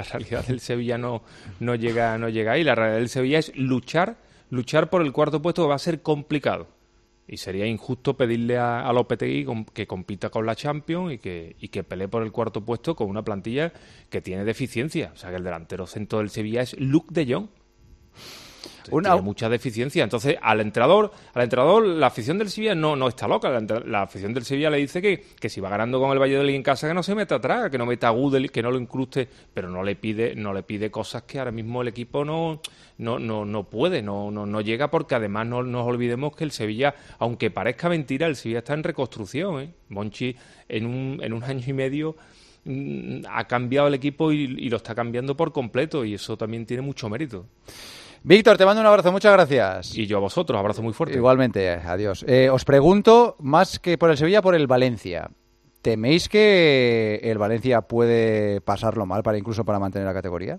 no llega ahí. La realidad del Sevilla es luchar por el cuarto puesto, que va a ser complicado. Y sería injusto pedirle a Lopetegui que compita con la Champions y que pelee por el cuarto puesto con una plantilla que tiene deficiencia. O sea, que el delantero centro del Sevilla es Luuk de Jong. Tiene mucha deficiencia. Entonces, al entrenador, la afición del Sevilla no está loca. La afición del Sevilla le dice que si va ganando con el Valladolid en casa, que no se meta atrás, que no meta a Gudel, que no lo incruste, pero no le pide cosas que ahora mismo el equipo no puede, no llega, porque además no nos olvidemos que el Sevilla, aunque parezca mentira, el Sevilla está en reconstrucción, ¿eh? Monchi en un año y medio ha cambiado el equipo y lo está cambiando por completo, y eso también tiene mucho mérito. Víctor, te mando un abrazo, muchas gracias. Y yo a vosotros, abrazo muy fuerte. Igualmente, adiós. Os pregunto, más que por el Sevilla, por el Valencia. ¿Teméis que el Valencia puede pasarlo mal incluso para mantener la categoría?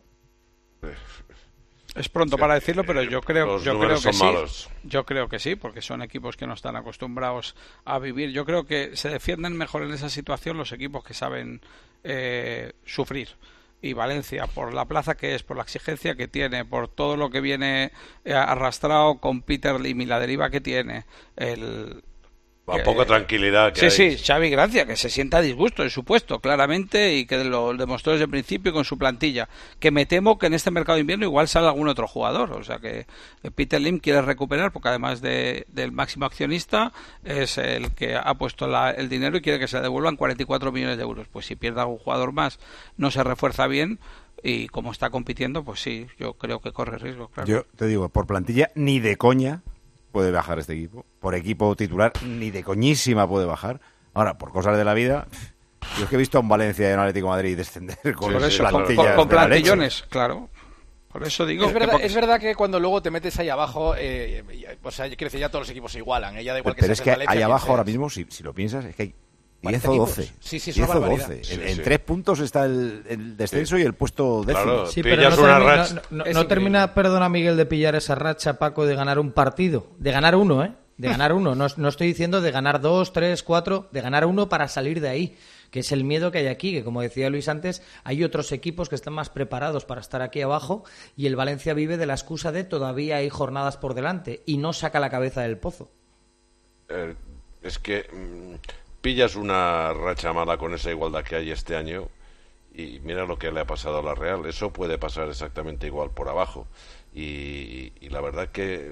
Es pronto para decirlo, pero yo creo que sí. Malos. Yo creo que sí, porque son equipos que no están acostumbrados a vivir. Yo creo que se defienden mejor en esa situación los equipos que saben sufrir. Y Valencia, por la plaza que es, por la exigencia que tiene, por todo lo que viene arrastrado con Peter Lim y la deriva que tiene, la poca tranquilidad que hay. Sí, Xavi Gracia, que se sienta a disgusto en su puesto, claramente, y que lo demostró desde el principio con su plantilla. Que me temo que en este mercado de invierno igual sale algún otro jugador. O sea que Peter Lim quiere recuperar, porque además del máximo accionista, es el que ha puesto el dinero y quiere que se le devuelvan 44 millones de euros. Pues si pierde algún jugador más, no se refuerza bien. Y como está compitiendo, pues sí, yo creo que corre riesgo, claro. Yo te digo, por plantilla, ni de coña puede bajar este equipo. Por equipo titular, ni de coñísima puede bajar. Ahora, por cosas de la vida, yo es que he visto a un Valencia y a un Atlético de Madrid descender con plantillas con plantillones, claro. Por eso digo... Es verdad que cuando luego te metes ahí abajo, o sea, quiero decir, ya todos los equipos se igualan. Ya da igual pero es que ahí abajo ahora mismo, si lo piensas, es que hay 10 o 12. Sí, 10 o 12. En 3 puntos está el descenso y el puesto décimo. Claro, sí, pero no termina, perdona Miguel, de pillar esa racha, Paco, de ganar un partido. De ganar uno, ¿eh? De ganar uno. No estoy diciendo de ganar 2, 3, 4, de ganar uno para salir de ahí. Que es el miedo que hay aquí, que como decía Luis antes, hay otros equipos que están más preparados para estar aquí abajo y el Valencia vive de la excusa de todavía hay jornadas por delante y no saca la cabeza del pozo. es que pillas una racha mala con esa igualdad que hay este año y mira lo que le ha pasado a la Real. Eso puede pasar exactamente igual por abajo. Y la verdad que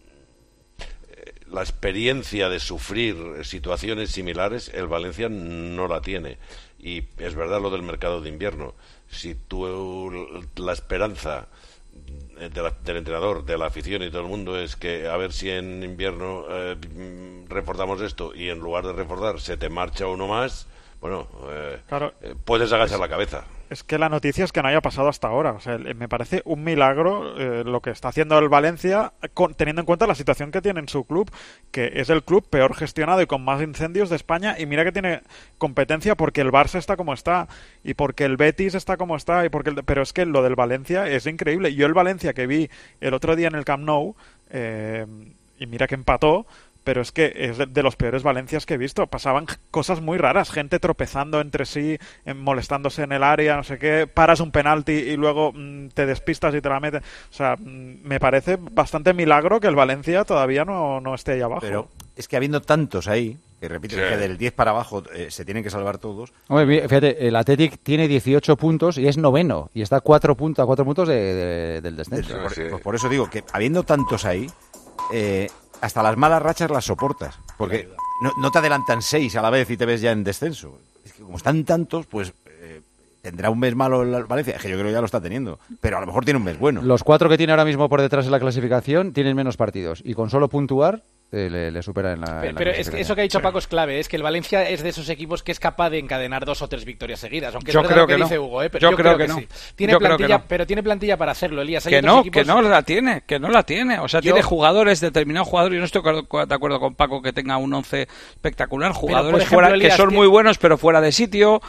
la experiencia de sufrir situaciones similares, el Valencia no la tiene. Y es verdad lo del mercado de invierno. Si tú la esperanza del entrenador, de la afición y todo el mundo es que a ver si en invierno reforzamos esto y en lugar de reforzar se te marcha uno más, bueno, claro, puedes agachar la cabeza. Es que la noticia es que no haya pasado hasta ahora. O sea, me parece un milagro lo que está haciendo el Valencia, teniendo en cuenta la situación que tiene en su club, que es el club peor gestionado y con más incendios de España. Y mira que tiene competencia porque el Barça está como está y porque el Betis está como está. Pero es que lo del Valencia es increíble. Yo el Valencia que vi el otro día en el Camp Nou, y mira que empató, pero es que es de los peores Valencias que he visto. Pasaban cosas muy raras, gente tropezando entre sí, molestándose en el área, no sé qué, paras un penalti y luego te despistas y te la metes. O sea, me parece bastante milagro que el Valencia todavía no esté ahí abajo. Pero es que habiendo tantos ahí, que repito, que del 10 para abajo se tienen que salvar todos. Hombre, fíjate, el Athletic tiene 18 puntos y es noveno, y está a 4 puntos del descenso. Pues por eso digo que habiendo tantos ahí, hasta las malas rachas las soportas, porque no te adelantan 6 a la vez y te ves ya en descenso. Es que como están tantos, pues tendrá un mes malo el Valencia, es que yo creo que ya lo está teniendo, pero a lo mejor tiene un mes bueno. Los 4 que tiene ahora mismo por detrás en la clasificación tienen menos partidos, y con solo puntuar le supera en la pero es que eso que ha dicho Paco es clave, es que el Valencia es de esos equipos que es capaz de encadenar 2 o 3 victorias seguidas, aunque yo es creo verdad que dice no. Hugo, pero yo creo que no. Sí. Tiene plantilla, pero tiene plantilla para hacerlo, Elías. Que no la tiene, o sea, tiene jugadores, determinados jugadores. Yo no estoy de acuerdo con Paco que tenga un 11 espectacular, jugadores ejemplo, fuera Elías, que son muy buenos pero fuera de sitio.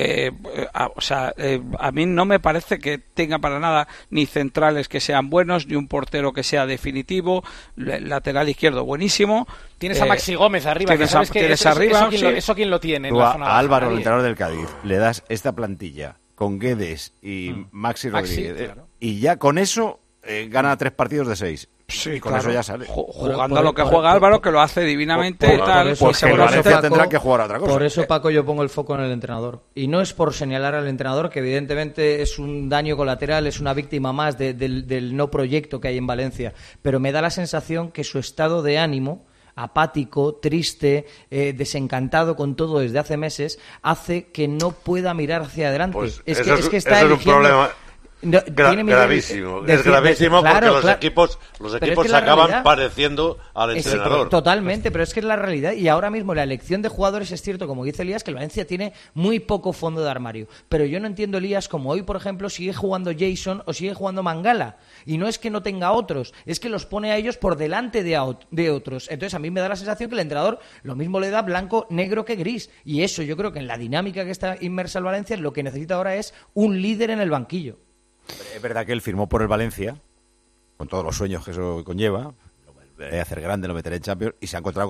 A mí no me parece que tenga para nada ni centrales que sean buenos, ni un portero que sea definitivo, lateral izquierdo buenísimo. Tienes a Maxi Gómez arriba, que sabes que eso quién lo tiene. Tú a Álvaro, el entrenador del Cádiz, le das esta plantilla con Guedes y Maxi Rodríguez, claro. Y ya con eso gana 3 partidos de 6. Sí, y con eso ya sale. Jugando a lo que juega Álvaro, que lo hace divinamente y tal. Pues el Valencia tendrá que jugar a otra cosa. Por eso, Paco, yo pongo el foco en el entrenador. Y no es por señalar al entrenador, que evidentemente es un daño colateral, es una víctima más del no proyecto que hay en Valencia. Pero me da la sensación que su estado de ánimo, apático, triste, desencantado con todo desde hace meses, hace que no pueda mirar hacia adelante. Pues es que eso está es un problema gravísimo. Es gravísimo porque los equipos se acaban pareciendo al entrenador. Totalmente, pero es que es la realidad. Y ahora mismo la elección de jugadores es cierto, como dice Elías, que el Valencia tiene muy poco fondo de armario. Pero yo no entiendo, Elías, como hoy, por ejemplo, sigue jugando Jason o sigue jugando Mangala. Y no es que no tenga otros, es que los pone a ellos por delante de otros. Entonces a mí me da la sensación que el entrenador lo mismo le da blanco, negro que gris. Y eso yo creo que en la dinámica que está inmersa el Valencia, lo que necesita ahora es un líder en el banquillo. Es verdad que él firmó por el Valencia, con todos los sueños que eso conlleva, lo voy a hacer grande, lo meteré en Champions, y se ha encontrado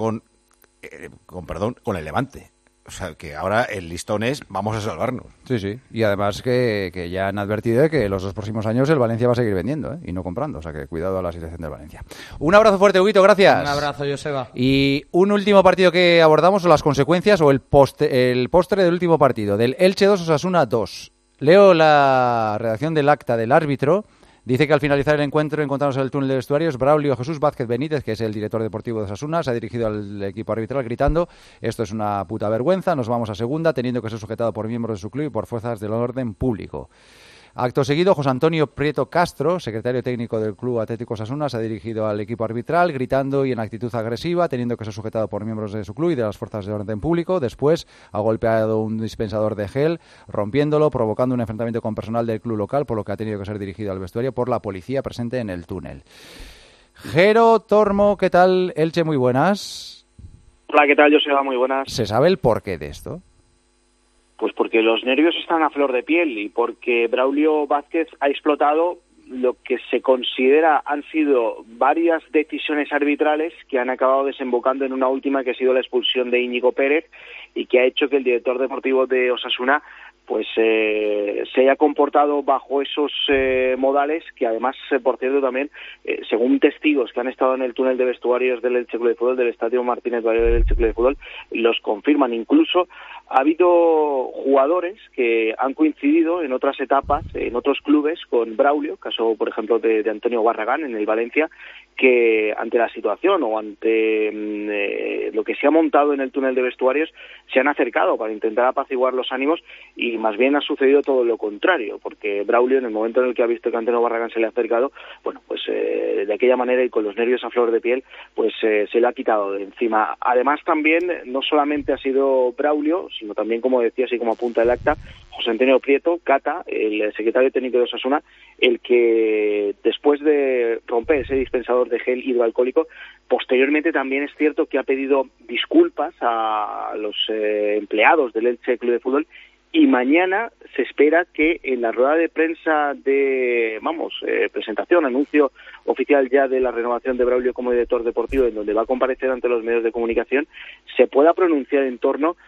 con el Levante. O sea, que ahora el listón es, vamos a salvarnos. Sí, y además que ya han advertido de que los 2 próximos años el Valencia va a seguir vendiendo, y no comprando, o sea que cuidado a la situación del Valencia. Un abrazo fuerte, Huguito, gracias. Un abrazo, Joseba. Y un último partido que abordamos son las consecuencias o el postre del último partido, del Elche 2, Osasuna 2. Leo la redacción del acta del árbitro. Dice que al finalizar el encuentro, encontramos en el túnel de vestuarios, Braulio Jesús Vázquez Benítez, que es el director deportivo de Osasuna, se ha dirigido al equipo arbitral gritando: esto es una puta vergüenza, nos vamos a segunda, teniendo que ser sujetado por miembros de su club y por fuerzas del orden público. Acto seguido, José Antonio Prieto Castro, secretario técnico del Club Atlético Osasuna, se ha dirigido al equipo arbitral gritando y en actitud agresiva, teniendo que ser sujetado por miembros de su club y de las fuerzas de orden público. Después ha golpeado un dispensador de gel, rompiéndolo, provocando un enfrentamiento con personal del club local, por lo que ha tenido que ser dirigido al vestuario por la policía presente en el túnel. Jero Tormo, ¿qué tal? Elche, muy buenas. Hola, ¿qué tal? Joseba, muy buenas. ¿Se sabe el porqué de esto? Pues porque los nervios están a flor de piel y porque Braulio Vázquez ha explotado lo que se considera han sido varias decisiones arbitrales que han acabado desembocando en una última que ha sido la expulsión de Íñigo Pérez y que ha hecho que el director deportivo de Osasuna pues se haya comportado bajo esos modales, que además, por cierto, también, según testigos que han estado en el túnel de vestuarios del Elche Club de Fútbol, del Estadio Martínez Valero del Elche Club de Fútbol, los confirman. Incluso ha habido jugadores que han coincidido en otras etapas, en otros clubes, con Braulio, caso, por ejemplo, de Antonio Barragán en el Valencia, que ante la situación o ante lo que se ha montado en el túnel de vestuarios, se han acercado para intentar apaciguar los ánimos, y más bien ha sucedido todo lo contrario, porque Braulio, en el momento en el que ha visto que Antonio Barragán se le ha acercado, bueno, pues de aquella manera y con los nervios a flor de piel, pues se le ha quitado de encima. Además, también, no solamente ha sido Braulio, sino también, como decías y como apunta el acta, José Antonio Prieto, Cata, el secretario técnico de Osasuna, el que después de romper ese dispensador de gel hidroalcohólico, posteriormente también es cierto que ha pedido disculpas a los empleados del Elche Club de Fútbol, y mañana se espera que en la rueda de prensa de, presentación, anuncio oficial ya de la renovación de Braulio como director deportivo, en donde va a comparecer ante los medios de comunicación, se pueda pronunciar en torno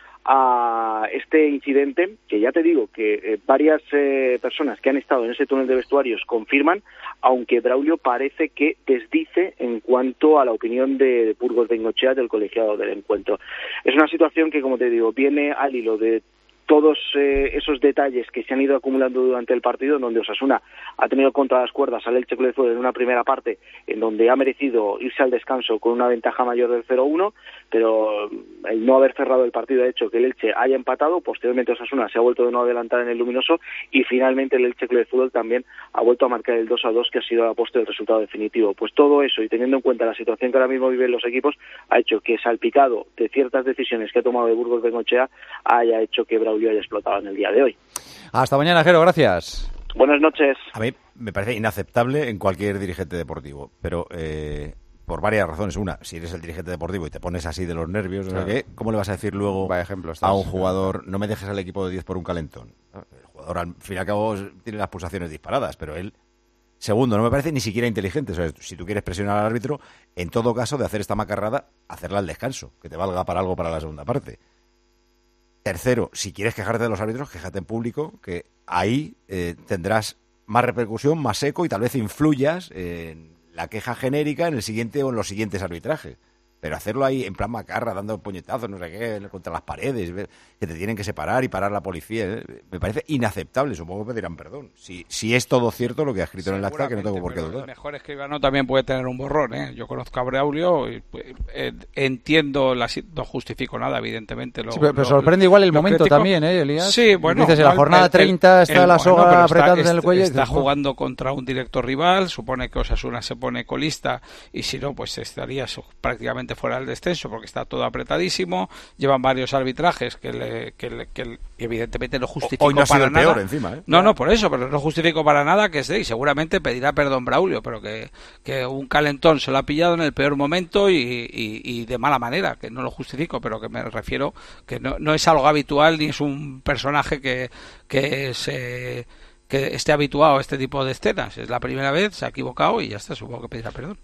a este incidente, que ya te digo que varias personas que han estado en ese túnel de vestuarios confirman, aunque Braulio parece que desdice en cuanto a la opinión de Burgos Bengoechea, del colegiado del encuentro. Es una situación que, como te digo, viene al hilo de todos esos detalles que se han ido acumulando durante el partido, en donde Osasuna ha tenido contra las cuerdas al Elche Club de Fútbol en una primera parte, en donde ha merecido irse al descanso con una ventaja mayor del 0-1, pero el no haber cerrado el partido ha hecho que el Elche haya empatado. Posteriormente Osasuna se ha vuelto de nuevo a adelantar en el Luminoso, y finalmente el Elche Club de Fútbol también ha vuelto a marcar el 2-2, que ha sido a la postre el resultado definitivo. Pues todo eso, y teniendo en cuenta la situación que ahora mismo viven los equipos, ha hecho que, salpicado de ciertas decisiones que ha tomado de Burgos Bengoechea, haya hecho que Braulio haya explotado en el día de hoy. Hasta mañana, Jero, gracias. Buenas noches. A mí me parece inaceptable en cualquier dirigente deportivo, pero por varias razones. Una, si eres el dirigente deportivo y te pones así de los nervios, claro, ¿cómo le vas a decir luego a un jugador, no me dejes al equipo de 10 por un calentón? El jugador, al fin y al cabo, tiene las pulsaciones disparadas, pero él... Segundo, no me parece ni siquiera inteligente. O sea, si tú quieres presionar al árbitro, en todo caso, de hacer esta macarrada, hacerla al descanso, que te valga para algo para la segunda parte. Tercero, si quieres quejarte de los árbitros, quéjate en público, que ahí tendrás más repercusión, más eco, y tal vez influyas en la queja genérica en el siguiente o en los siguientes arbitrajes. Pero hacerlo ahí en plan macarra, dando puñetazos, no sé qué, contra las paredes, que te tienen que separar y parar la policía, me parece inaceptable. Supongo que pedirán perdón. Si es todo cierto lo que ha escrito en el acta, que no tengo por qué dudar. El mejor escribano también puede tener un borrón, ¿eh? Yo conozco a Braulio, y, entiendo, no justifico nada, evidentemente. Pero sorprende igual el momento crítico también, Elías. Sí, bueno. Dices, en la jornada 30 está la soga apretada en el cuello. Está jugando contra un director rival, supone que Osasuna se pone colista, y si no, pues estaría prácticamente fuera del descenso, porque está todo apretadísimo. Llevan varios arbitrajes que evidentemente no justifico hoy no ha sido para el nada. Peor encima, ¿eh? No, por eso, pero no justifico para nada que esté, y seguramente pedirá perdón Braulio, pero que un calentón se lo ha pillado en el peor momento y de mala manera, que no lo justifico, pero que me refiero que no es algo habitual, ni es un personaje que esté habituado a este tipo de escenas. Es la primera vez, se ha equivocado y ya está, supongo que pedirá perdón.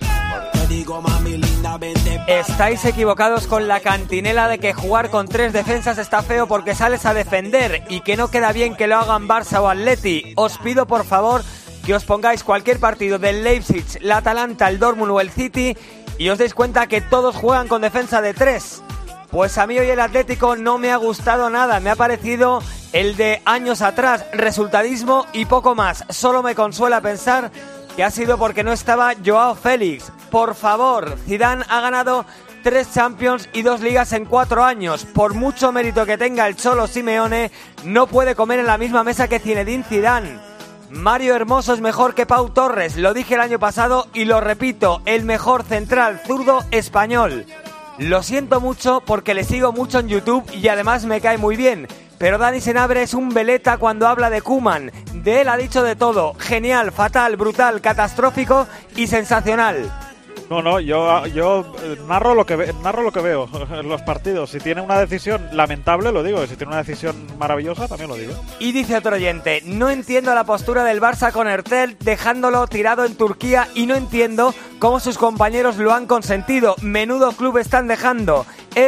Estáis equivocados con la cantinela de que jugar con 3 defensas está feo porque sales a defender y que no queda bien que lo hagan Barça o Atleti. Os pido por favor que os pongáis cualquier partido del Leipzig, la Atalanta, el Dortmund o el City y os deis cuenta que todos juegan con defensa de 3. Pues a mí hoy el Atlético no me ha gustado nada, me ha parecido el de años atrás, resultadismo y poco más. Solo me consuela pensar que ha sido porque no estaba Joao Félix. Por favor, Zidane ha ganado 3 Champions y 2 Ligas en 4 años. Por mucho mérito que tenga el Cholo Simeone, no puede comer en la misma mesa que Zinedine Zidane. Mario Hermoso es mejor que Pau Torres, lo dije el año pasado y lo repito, el mejor central zurdo español. Lo siento mucho porque le sigo mucho en YouTube y además me cae muy bien. Pero Dani Senabre es un veleta cuando habla de Koeman. De él ha dicho de todo. Genial, fatal, brutal, catastrófico y sensacional. No, yo narro lo que veo en los partidos. Si tiene una decisión lamentable, lo digo. Si tiene una decisión maravillosa, también lo digo. Y dice otro oyente, no entiendo la postura del Barça con Ertel dejándolo tirado en Turquía y no entiendo cómo sus compañeros lo han consentido. Menudo club están dejando. Es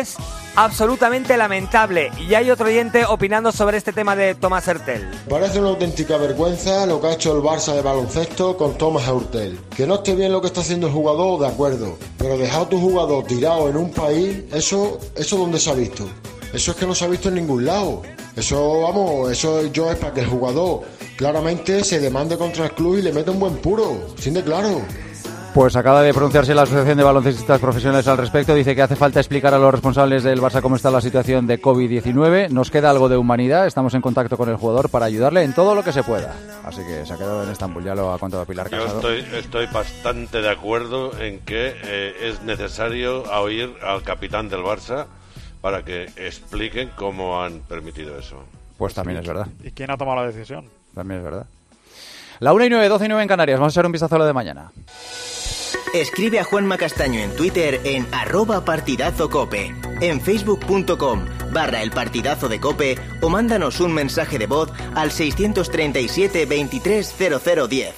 absolutamente lamentable. Y hay otro oyente opinando sobre este tema de Thomas Hurtel. Parece una auténtica vergüenza lo que ha hecho el Barça de baloncesto con Thomas Hurtel. Que no esté bien lo que está haciendo el jugador, de acuerdo, pero dejar a tu jugador tirado en un país, eso ¿dónde se ha visto? Eso es que no se ha visto en ningún lado. Eso es para que el jugador claramente se demande contra el club y le meta un buen puro, sin de claro. Pues acaba de pronunciarse la Asociación de Baloncestistas Profesionales al respecto. Dice que hace falta explicar a los responsables del Barça cómo está la situación de COVID-19. Nos queda algo de humanidad. Estamos en contacto con el jugador para ayudarle en todo lo que se pueda. Así que se ha quedado en Estambul. Ya lo ha contado Pilar Casado. Yo estoy bastante de acuerdo en que es necesario oír al capitán del Barça para que expliquen cómo han permitido eso. Pues también es verdad. ¿Y quién ha tomado la decisión? También es verdad. La 1:09, 12:09 en Canarias. Vamos a echar un vistazo a lo de mañana. Escribe a Juanma Castaño en Twitter en @partidazocope, en facebook.com/elpartidazo de Cope o mándanos un mensaje de voz al 637 23 0010.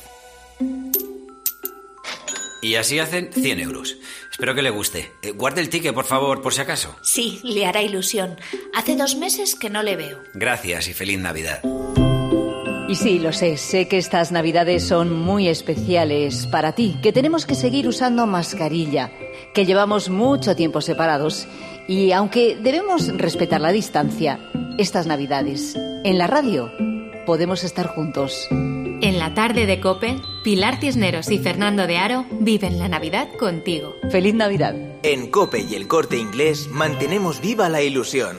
Y así hacen 100 euros. Espero que le guste. Guarde el ticket, por favor, por si acaso. Sí, le hará ilusión. Hace 2 meses que no le veo. Gracias y feliz Navidad. Y sí, lo sé que estas Navidades son muy especiales para ti, que tenemos que seguir usando mascarilla, que llevamos mucho tiempo separados y aunque debemos respetar la distancia, estas Navidades, en la radio, podemos estar juntos. En la tarde de COPE, Pilar Cisneros y Fernando de Aro viven la Navidad contigo. ¡Feliz Navidad! En COPE y el Corte Inglés mantenemos viva la ilusión.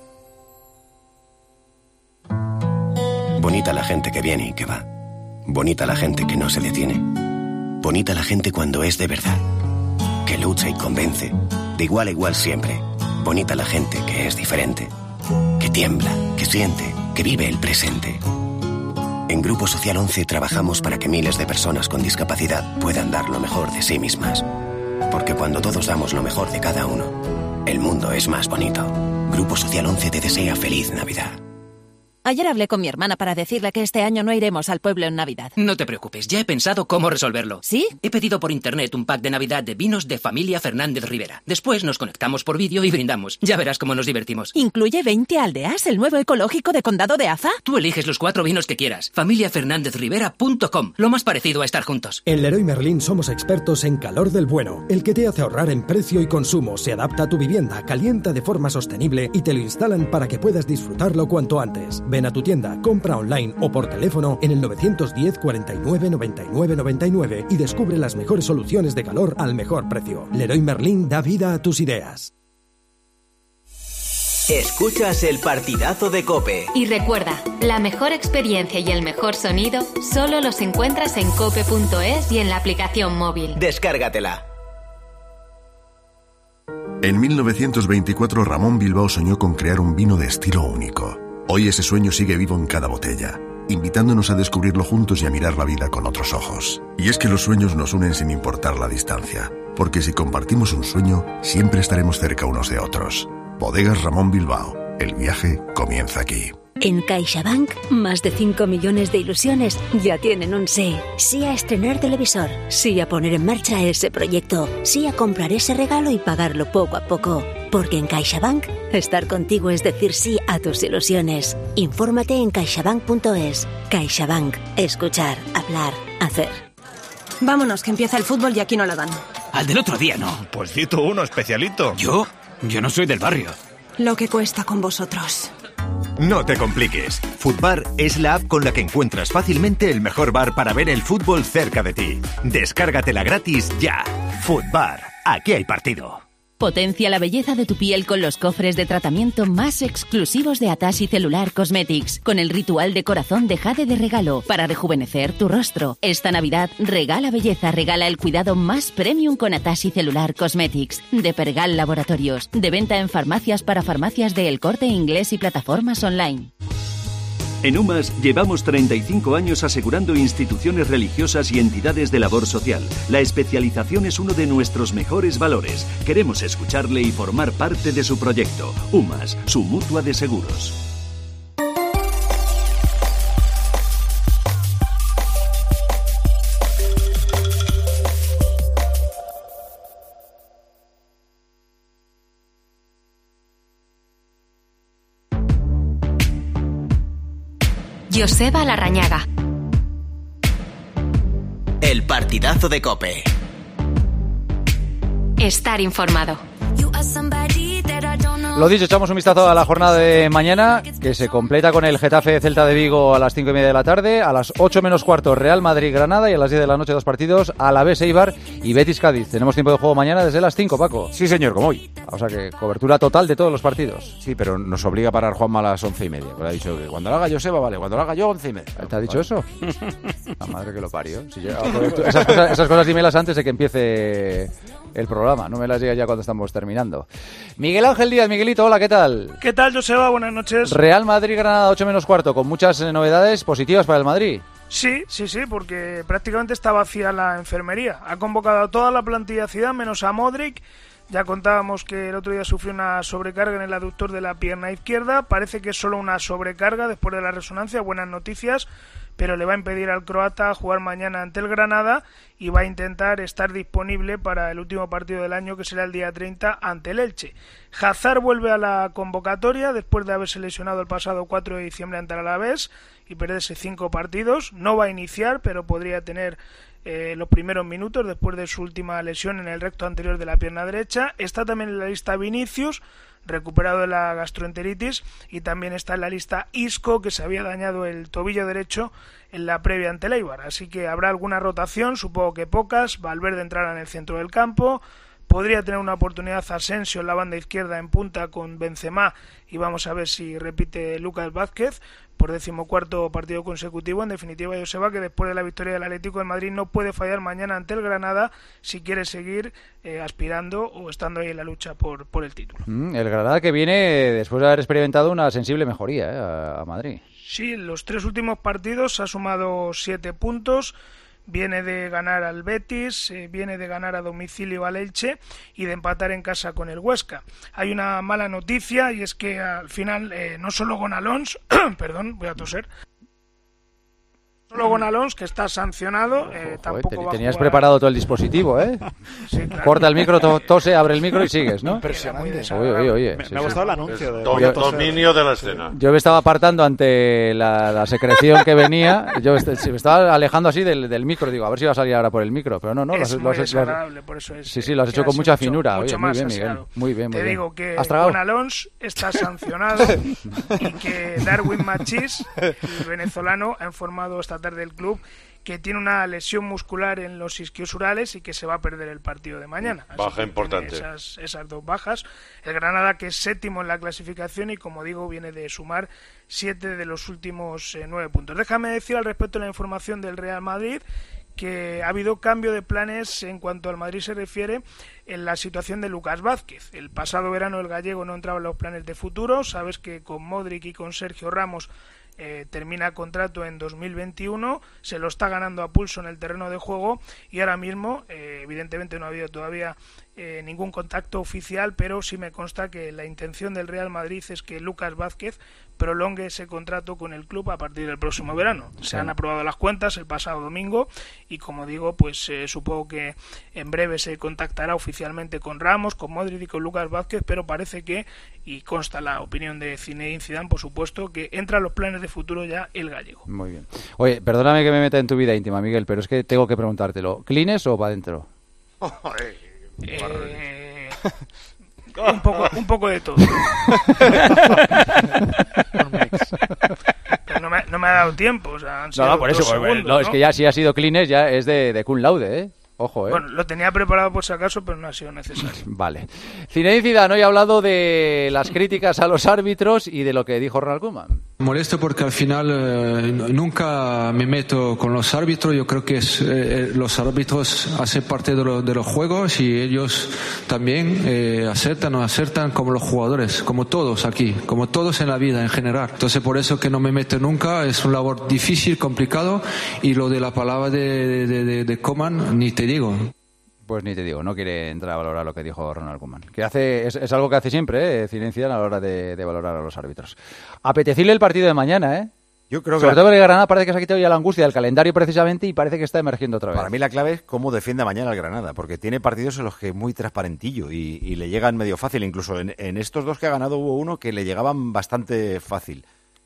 Bonita la gente que viene y que va. Bonita la gente que no se detiene. Bonita la gente cuando es de verdad. Que lucha y convence. De igual a igual siempre. Bonita la gente que es diferente. Que tiembla, que siente, que vive el presente. En Grupo Social 11 trabajamos para que miles de personas con discapacidad puedan dar lo mejor de sí mismas. Porque cuando todos damos lo mejor de cada uno, el mundo es más bonito. Grupo Social 11 te desea feliz Navidad. Ayer hablé con mi hermana para decirle que este año no iremos al pueblo en Navidad. No te preocupes, ya he pensado cómo resolverlo. ¿Sí? He pedido por internet un pack de Navidad de vinos de Familia Fernández Rivera. Después nos conectamos por vídeo y brindamos. Ya verás cómo nos divertimos. ¿Incluye 20 aldeas, el nuevo ecológico de Condado de Aza? Tú eliges los 4 vinos que quieras. familiafernandezrivera.com. Lo más parecido a estar juntos. En Leroy Merlin somos expertos en calor del bueno. El que te hace ahorrar en precio y consumo. Se adapta a tu vivienda, calienta de forma sostenible y te lo instalan para que puedas disfrutarlo cuanto antes. Ven a tu tienda, compra online o por teléfono en el 910 49 99 99 y descubre las mejores soluciones de calor al mejor precio. Leroy Merlin da vida a tus ideas. Escuchas el partidazo de COPE. Y recuerda, la mejor experiencia y el mejor sonido solo los encuentras en cope.es y en la aplicación móvil. Descárgatela. En 1924 Ramón Bilbao soñó con crear un vino de estilo único. Hoy ese sueño sigue vivo en cada botella, invitándonos a descubrirlo juntos y a mirar la vida con otros ojos. Y es que los sueños nos unen sin importar la distancia, porque si compartimos un sueño, siempre estaremos cerca unos de otros. Bodegas Ramón Bilbao. El viaje comienza aquí. En CaixaBank, más de 5 millones de ilusiones ya tienen un sí. Sí a estrenar televisor, sí a poner en marcha ese proyecto, sí a comprar ese regalo y pagarlo poco a poco. Porque en CaixaBank, estar contigo es decir sí a tus ilusiones. Infórmate en caixabank.es. CaixaBank. Escuchar, hablar, hacer. Vámonos, que empieza el fútbol y aquí no la dan. Al del otro día, no. Pues cito uno, especialito. ¿Yo? Yo no soy del barrio. Lo que cuesta con vosotros. No te compliques. Futbar es la app con la que encuentras fácilmente el mejor bar para ver el fútbol cerca de ti. Descárgatela gratis ya. Futbar. Aquí hay partido. Potencia la belleza de tu piel con los cofres de tratamiento más exclusivos de Atashi Cellular Cosmetics, con el ritual de corazón de jade de regalo para rejuvenecer tu rostro. Esta Navidad regala belleza, regala el cuidado más premium con Atashi Cellular Cosmetics, de Pergal Laboratorios, de venta en farmacias para farmacias de El Corte Inglés y plataformas online. En UMAS llevamos 35 años asegurando instituciones religiosas y entidades de labor social. La especialización es uno de nuestros mejores valores. Queremos escucharle y formar parte de su proyecto. UMAS, su mutua de seguros. Joseba Larrañaga. El partidazo de COPE. Estar informado. Lo dicho, echamos un vistazo a la jornada de mañana, que se completa con el Getafe Celta de Vigo a las 5:30 de la tarde, a las 8 menos cuarto Real Madrid-Granada y a las 10 de la noche 2 partidos, Alavés Eibar y Betis-Cádiz. Tenemos tiempo de juego mañana desde las 5, Paco. Sí, señor, como hoy. O sea que cobertura total de todos los partidos. Sí, pero nos obliga a parar Juanma a las 11:30. Pues ha dicho que cuando lo haga Joseba, vale, cuando lo haga yo, 11:30. ¿Te ha dicho eso? La madre que lo parió. Si yo, esas cosas dímelas antes de que empiece el programa, no me las digas ya cuando estamos terminando. Miguel Ángel Díaz, Miguelito, hola, ¿qué tal? ¿Qué tal, Joseba? Buenas noches. Real Madrid-Granada 8 menos cuarto, con muchas novedades positivas para el Madrid. Sí, porque prácticamente está vacía la enfermería. Ha convocado a toda la plantilla Zidane, menos a Modric. Ya contábamos que el otro día sufrió una sobrecarga en el aductor de la pierna izquierda. Parece que es solo una sobrecarga después de la resonancia. Buenas noticias, pero le va a impedir al croata jugar mañana ante el Granada y va a intentar estar disponible para el último partido del año, que será el día 30 ante el Elche. Hazard vuelve a la convocatoria después de haberse lesionado el pasado 4 de diciembre ante el Alavés y perderse 5 partidos. No va a iniciar, pero podría tener los primeros minutos después de su última lesión en el recto anterior de la pierna derecha. Está también en la lista Vinicius, recuperado de la gastroenteritis, y también está en la lista Isco, que se había dañado el tobillo derecho en la previa ante el Eibar. Así que habrá alguna rotación, supongo que pocas. Valverde entrará en el centro del campo. Podría tener una oportunidad Asensio en la banda izquierda en punta con Benzema, y vamos a ver si repite Lucas Vázquez por 14º partido consecutivo. En definitiva, Joseba, que después de la victoria del Atlético de Madrid no puede fallar mañana ante el Granada si quiere seguir aspirando o estando ahí en la lucha por el título. El Granada que viene después de haber experimentado una sensible mejoría a Madrid. Sí, en los 3 últimos partidos ha sumado 7 puntos. Viene de ganar al Betis, viene de ganar a domicilio al Elche y de empatar en casa con el Huesca. Hay una mala noticia, y es que al final no solo Gonalons, perdón, voy a toser, solo Gonalons, que está sancionado, tampoco va a tenías jugar. Preparado todo el dispositivo, ¿eh? Sí, claro. Corta el micro, tose, abre el micro y sigues, ¿no? Impresionante. Oye. Me ha gustado el anuncio. Dominio de la escena. Yo me estaba apartando ante la secreción que venía. Yo me estaba alejando así del micro. Digo, a ver si va a salir ahora por el micro. Pero no, es muy desagradable, por eso es. Sí, lo has hecho con mucha finura. Mucho Muy más bien, Miguel. Muy bien. Te digo que ¿Has tragado? Gonalons está sancionado y que Darwin Machís, el venezolano, ha informado esta tarde el club que tiene una lesión muscular en los isquiosurales y que se va a perder el partido de mañana. Así baja importante. Esas 2 bajas. El Granada, que es 7º en la clasificación y, como digo, viene de sumar 7 de los últimos 9 puntos. Déjame decir al respecto de la información del Real Madrid que ha habido cambio de planes en cuanto al Madrid se refiere en la situación de Lucas Vázquez. El pasado verano el gallego no entraba en los planes de futuro. Sabes que con Modric y con Sergio Ramos termina contrato en 2021, se lo está ganando a pulso en el terreno de juego y ahora mismo evidentemente no ha habido todavía ningún contacto oficial, pero sí me consta que la intención del Real Madrid es que Lucas Vázquez prolongue ese contrato con el club a partir del próximo verano. Se han aprobado las cuentas el pasado domingo y, como digo, pues supongo que en breve se contactará oficialmente con Ramos, con Modric y con Lucas Vázquez, pero parece que, y consta la opinión de Zinedine Zidane, por supuesto, que entra en los planes de futuro ya el gallego. Muy bien. Oye, perdóname que me meta en tu vida íntima, Miguel, pero es que tengo que preguntártelo. ¿Clines o para adentro? Un poco de todo. Pero no me ha dado tiempo. O sea, no, por eso. Segundos, no, es que ya si ha sido Clines ya es de cum laude, ¿eh? Ojo, ¿eh? Bueno, lo tenía preparado por si acaso, pero no ha sido necesario. Vale. Zinedine Zidane hoy ha hablado de las críticas a los árbitros y de lo que dijo Ronald Koeman. Molesto porque al final nunca me meto con los árbitros. Yo creo que los árbitros hacen parte de los juegos y ellos también acertan o no acertan como los jugadores, como todos aquí, como todos en la vida en general. Entonces por eso que no me meto nunca, es un labor difícil, complicado, y lo de la palabra de Koeman ni te digo. Pues ni te digo, no quiere entrar a valorar lo que dijo Ronald Koeman. Que es algo que hace siempre, Zinedine Zidane, a la hora de valorar a los árbitros. Apetecible el partido de mañana, ¿eh? Yo creo que sobre todo porque Granada parece que se ha quitado ya la angustia del calendario precisamente y parece que está emergiendo otra vez. Para mí la clave es cómo defiende mañana el Granada, porque tiene partidos en los que es muy transparentillo y le llegan medio fácil. Incluso en estos 2 que ha ganado hubo uno que le llegaban bastante fácil.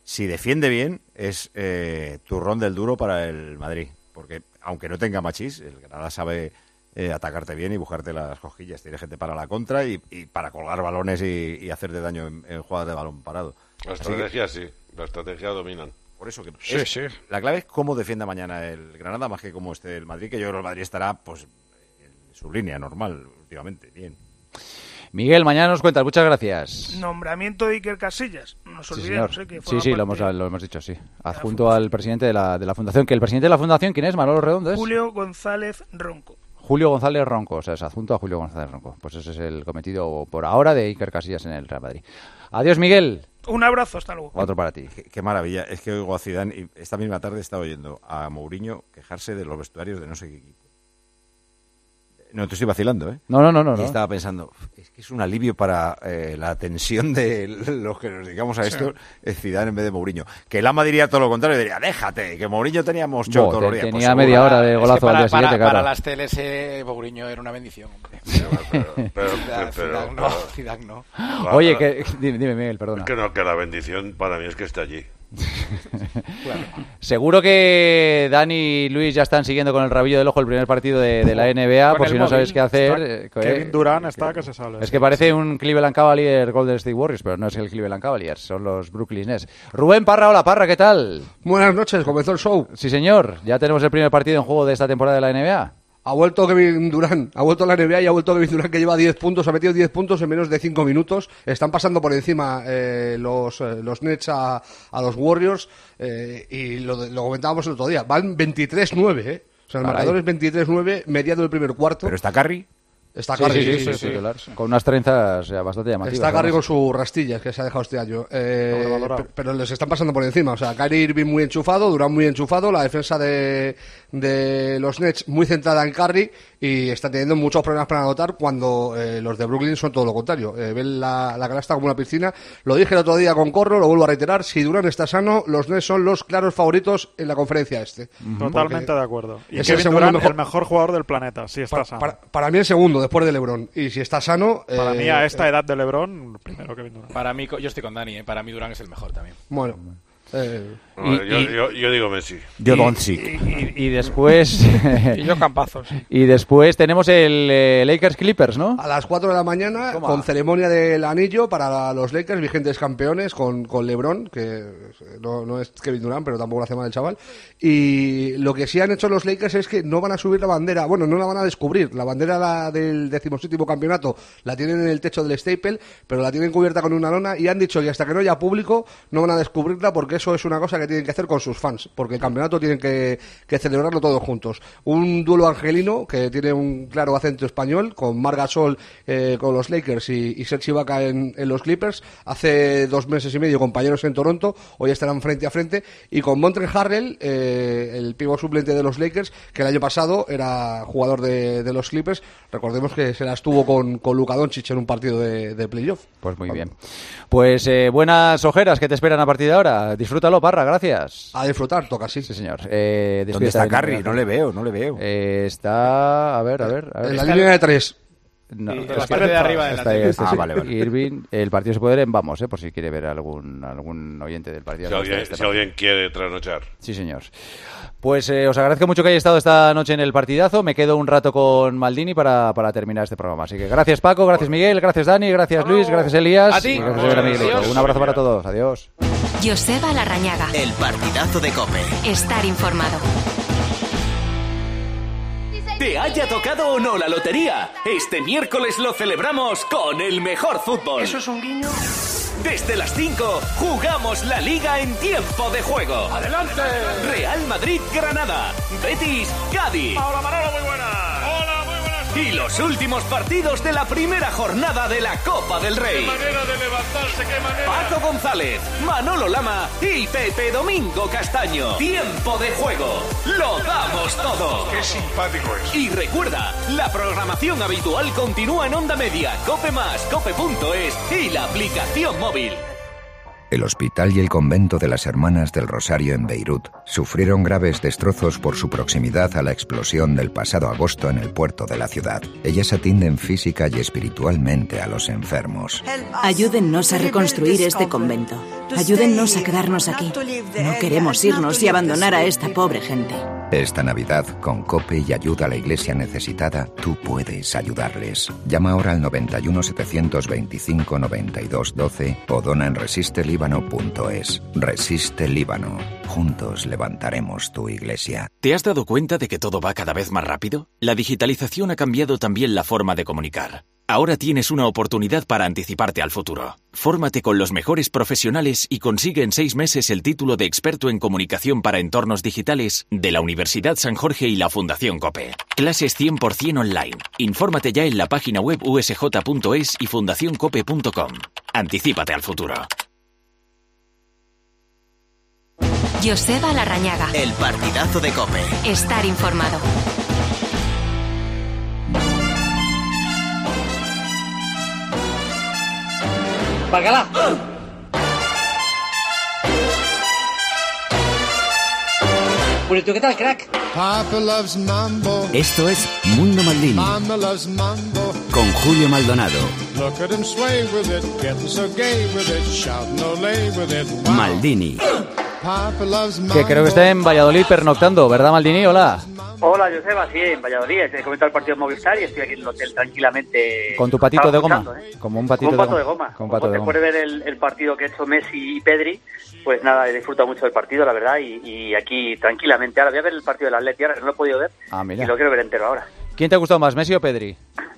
si defiende bien, es turrón del duro para el Madrid. Porque aunque no tenga machís, el Granada sabe atacarte bien y buscarte las cosquillas. Tiene gente para la contra y para colgar balones y hacerte daño en jugadas de balón parado. La estrategia la estrategia dominan. Por eso que sí. La clave es cómo defienda mañana el Granada más que cómo esté el Madrid, que yo creo que el Madrid estará pues en su línea normal últimamente, bien. Miguel, mañana nos cuentas, muchas gracias. Nombramiento de Iker Casillas, no nos olvidemos. Que sí, lo hemos dicho, sí. Adjunto al presidente de la Fundación, que el presidente de la Fundación, ¿quién es? Manolo Redondo, ¿es? Julio González Ronco. Julio González Ronco, o sea, es adjunto a Julio González Ronco. Pues ese es el cometido por ahora de Iker Casillas en el Real Madrid. Adiós, Miguel. Un abrazo, hasta luego. Otro para ti. Qué maravilla, es que oigo a Zidane y esta misma tarde estaba oyendo a Mourinho quejarse de los vestuarios de no sé qué equipo. No te estoy vacilando, ¿eh? No. Y estaba pensando, es que es un alivio para la tensión de los que nos dedicamos a esto, es Zidane en vez de Mourinho. Que Lama diría todo lo contrario, diría, déjate, que Mourinho teníamos show todos los días. Tenía media hora de golazo al día siguiente, claro. Para las teles, Mourinho era una bendición, hombre. Pero Zidane no. Oye, dime, Miguel, perdona. Que la bendición para mí es que esté allí. Claro. Seguro que Dani y Luis ya están siguiendo con el rabillo del ojo el primer partido de la NBA, por si no sabéis qué hacer. Kevin Durant está que se sale. Es que parece un Cleveland Cavaliers Golden State Warriors, pero no es el Cleveland Cavaliers, son los Brooklyn Nets. Rubén Parra, hola Parra, ¿qué tal? Buenas noches, comenzó el show. Sí señor, ya tenemos el primer partido en juego de esta temporada de la NBA. Ha vuelto Kevin Durant, ha vuelto la NBA y ha vuelto Kevin Durant, que lleva 10 puntos, ha metido 10 puntos en menos de 5 minutos. Están pasando por encima los Nets a los Warriors y lo comentábamos el otro día. Van 23-9, ¿eh? O sea, el marcador es 23-9, mediado el primer cuarto. ¿Pero está Curry? Está Curry, sí. Con unas trenzas bastante llamativas. Está Curry con sus rastillas que se ha dejado este año. Pero les están pasando por encima. O sea, Kyrie Irving muy enchufado, Durant muy enchufado, la defensa de los Nets muy centrada en Curry y están teniendo muchos problemas para anotar cuando los de Brooklyn son todo lo contrario. Ven la canasta como una piscina. Lo dije el otro día con Corro, lo vuelvo a reiterar. Si Durant está sano, los Nets son los claros favoritos en la conferencia este. Totalmente de acuerdo. Y es Kevin Durant el mejor jugador del planeta, si está sano. Para mí el segundo, después de LeBron. Y si está sano... Para mí, a esta edad de LeBron, primero Kevin Durant. Para mí, yo estoy con Dani, para mí Durant es el mejor también. Bueno. Yo digo Messi. Yo Doncic. Y después... y yo Campazos. Y después tenemos el Lakers Clippers, ¿no? A las 4 de la mañana, con ceremonia del anillo para los Lakers, vigentes campeones, con LeBron, que no es Kevin Durant, pero tampoco lo hace mal el chaval. Y lo que sí han hecho los Lakers es que no van a subir la bandera, bueno, no la van a descubrir. La bandera del 17º campeonato la tienen en el techo del Staple, pero la tienen cubierta con una lona y han dicho que hasta que no haya público no van a descubrirla porque eso es una cosa que tienen que hacer con sus fans, porque el campeonato tienen que celebrarlo todos juntos. Un duelo angelino que tiene un claro acento español, con Marc Gasol con los Lakers y Serge Ibaka en los Clippers. Hace 2 meses y medio compañeros en Toronto, hoy estarán frente a frente, y con Montrezl Harrell, el pívot suplente de los Lakers, que el año pasado era jugador de los Clippers. Recordemos que se las tuvo con Luka Doncic en un partido de playoff. Pues muy bien. Pues buenas ojeras que te esperan a partir de ahora. Disfrútalo, Parra, gracias. A disfrutar, toca, sí. Sí, señor. ¿Dónde está Curry? No le veo. Está... A ver. En la línea de 3. No, es la parte de arriba de la tele. Vale. Irving, el partido se puede ver en Vamos, por si quiere ver algún oyente del partido. Si alguien quiere trasnochar. Sí, señor. Pues os agradezco mucho que hayáis estado esta noche en el partidazo. Me quedo un rato con Maldini para terminar este programa. Así que gracias Paco, gracias Miguel, gracias Dani, gracias Luis, gracias Elías. A ti. Y gracias Miguelito. Un abrazo para todos. Adiós. Joseba Larrañaga. El partidazo de COPE. Estar informado. ¿Te haya tocado o no la lotería? Este miércoles lo celebramos con el mejor fútbol. ¿Eso es un guiño? Desde las 5 jugamos la Liga en tiempo de juego. ¡Adelante! Real Madrid-Granada, Betis-Cádiz. ¡Hola Manolo, muy buena! ¡Hola, muy buenas! Y los últimos partidos de la primera jornada de la Copa del Rey. ¡Qué manera de levantarse, qué manera! Paco González, Manolo Lama y Pepe Domingo Castaño. Tiempo de juego. Lo damos todo. ¡Qué simpático es! Y recuerda, la programación habitual continúa en Onda Media, COPE+, COPE.es y la aplicación móvil. El hospital y el convento de las Hermanas del Rosario en Beirut sufrieron graves destrozos por su proximidad a la explosión del pasado agosto en el puerto de la ciudad. Ellas atienden física y espiritualmente a los enfermos. Ayúdennos a reconstruir este convento. Ayúdennos a quedarnos aquí. No queremos irnos y abandonar a esta pobre gente. Esta Navidad, con COPE y ayuda a la iglesia necesitada, tú puedes ayudarles. Llama ahora al 91 725 92 12 o dona en resistelíbano.es. Resiste Líbano. Juntos levantaremos tu iglesia. ¿Te has dado cuenta de que todo va cada vez más rápido? La digitalización ha cambiado también la forma de comunicar. Ahora tienes una oportunidad para anticiparte al futuro. Fórmate con los mejores profesionales y consigue en 6 meses el título de experto en comunicación para entornos digitales de la Universidad San Jorge y la Fundación COPE. Clases 100% online. Infórmate ya en la página web usj.es y fundacioncope.com. Anticípate al futuro. Joseba Larrañaga. El partidazo de COPE. Estar informado. ¡Bacala! Bueno, ¿tú qué tal, crack? Esto es Mundo Maldini con Julio Maldonado. Maldini. Que creo que está en Valladolid pernoctando, ¿verdad, Maldini? Hola. Hola, Joseba, sí, en Valladolid. Te he comentado el partido de Movistar y estoy aquí en el hotel tranquilamente. Con tu patito de goma. Como un patito de goma. Después de ver el partido que ha hecho Messi y Pedri, pues nada, he disfrutado mucho del partido, la verdad, y aquí tranquilamente. Ahora voy a ver el partido del Atleti, ahora que no lo he podido ver, y lo quiero ver entero ahora. ¿Quién te ha gustado más, Messi o Pedri?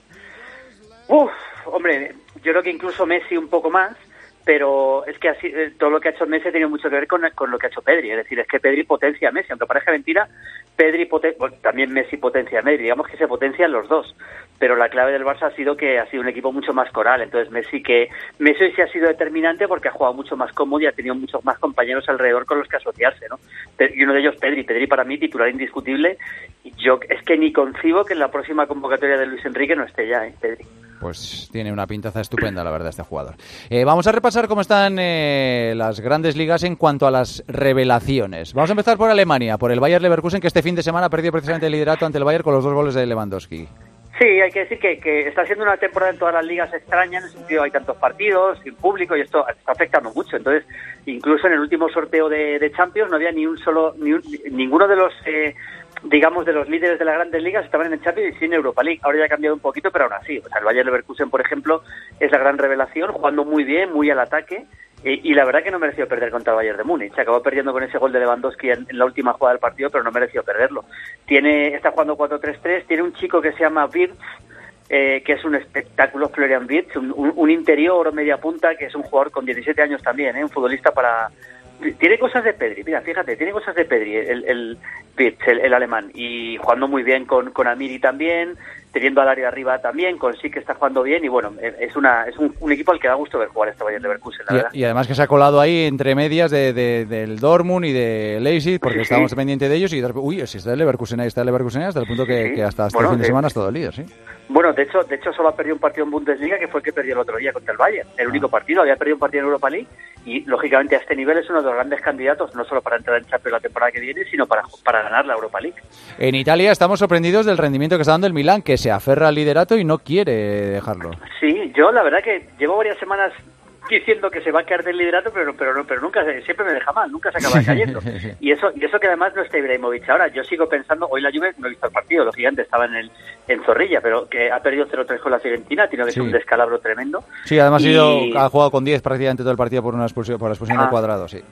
Hombre, yo creo que incluso Messi un poco más. Pero es que así todo lo que ha hecho Messi ha tenido mucho que ver con lo que ha hecho Pedri. Es decir, es que Pedri potencia a Messi. Aunque parezca mentira, también Messi potencia a Pedri. Digamos que se potencian los dos. Pero la clave del Barça ha sido que ha sido un equipo mucho más coral. Entonces Messi hoy sí ha sido determinante porque ha jugado mucho más cómodo y ha tenido muchos más compañeros alrededor con los que asociarse, ¿no? Y uno de ellos, Pedri. Pedri para mí titular indiscutible. Y yo es que ni concibo que en la próxima convocatoria de Luis Enrique no esté ya, Pedri. Pues tiene una pintaza estupenda, la verdad, este jugador. Vamos a repasar cómo están las grandes ligas en cuanto a las revelaciones. Vamos a empezar por Alemania, por el Bayer Leverkusen, que este fin de semana ha perdido precisamente el liderato ante el Bayern con los 2 goles de Lewandowski. Sí, hay que decir que está siendo una temporada en todas las ligas extraña, en el sentido hay tantos partidos, sin público, y esto está afectando mucho. Entonces, incluso en el último sorteo de Champions no había ninguno de los... digamos, de los líderes de las grandes ligas estaban en el Champions y sin Europa League. Ahora ya ha cambiado un poquito, pero aún así. O sea, el Bayer Leverkusen, por ejemplo, es la gran revelación, jugando muy bien, muy al ataque, y la verdad que no mereció perder contra el Bayern de Múnich. Se acabó perdiendo con ese gol de Lewandowski en la última jugada del partido, pero no mereció perderlo. Está jugando 4-3-3, tiene un chico que se llama Wirtz, que es un espectáculo, Florian Wirtz, un interior o media punta, que es un jugador con 17 años también, un futbolista para... Tiene cosas de Pedri, mira, fíjate, tiene cosas de Pedri, el Wirtz, el alemán, y jugando muy bien con Amiri también, teniendo al área arriba también, con sí que está jugando bien, y bueno, es un equipo al que da gusto ver jugar este Bayern Leverkusen, la verdad. Y además que se ha colado ahí entre medias del Dortmund y de Leipzig, porque estábamos pendientes de ellos, y si está el Leverkusen ahí, hasta el punto que hasta el fin de semana es todo líder, sí. Bueno, de hecho solo ha perdido un partido en Bundesliga, que fue el que perdió el otro día contra el Bayern, el único partido. Había perdido un partido en Europa League, y lógicamente a este nivel es uno de los grandes candidatos, no solo para entrar en Champions la temporada que viene, sino para ganar la Europa League. En Italia estamos sorprendidos del rendimiento que está dando el Milán, que se aferra al liderato y no quiere dejarlo. Sí, yo la verdad que llevo varias semanas diciendo que se va a caer del liderato, pero nunca, siempre me deja mal, nunca se acaba cayendo. Y eso que además no está Ibrahimovic ahora. Yo sigo pensando, hoy la Juve no he visto el partido, los gigantes estaban en Zorrilla, pero que ha perdido 0-3 con la Fiorentina, tiene que ser un descalabro tremendo. Sí, además ha jugado con 10 prácticamente todo el partido por la expulsión de Cuadrado, sí.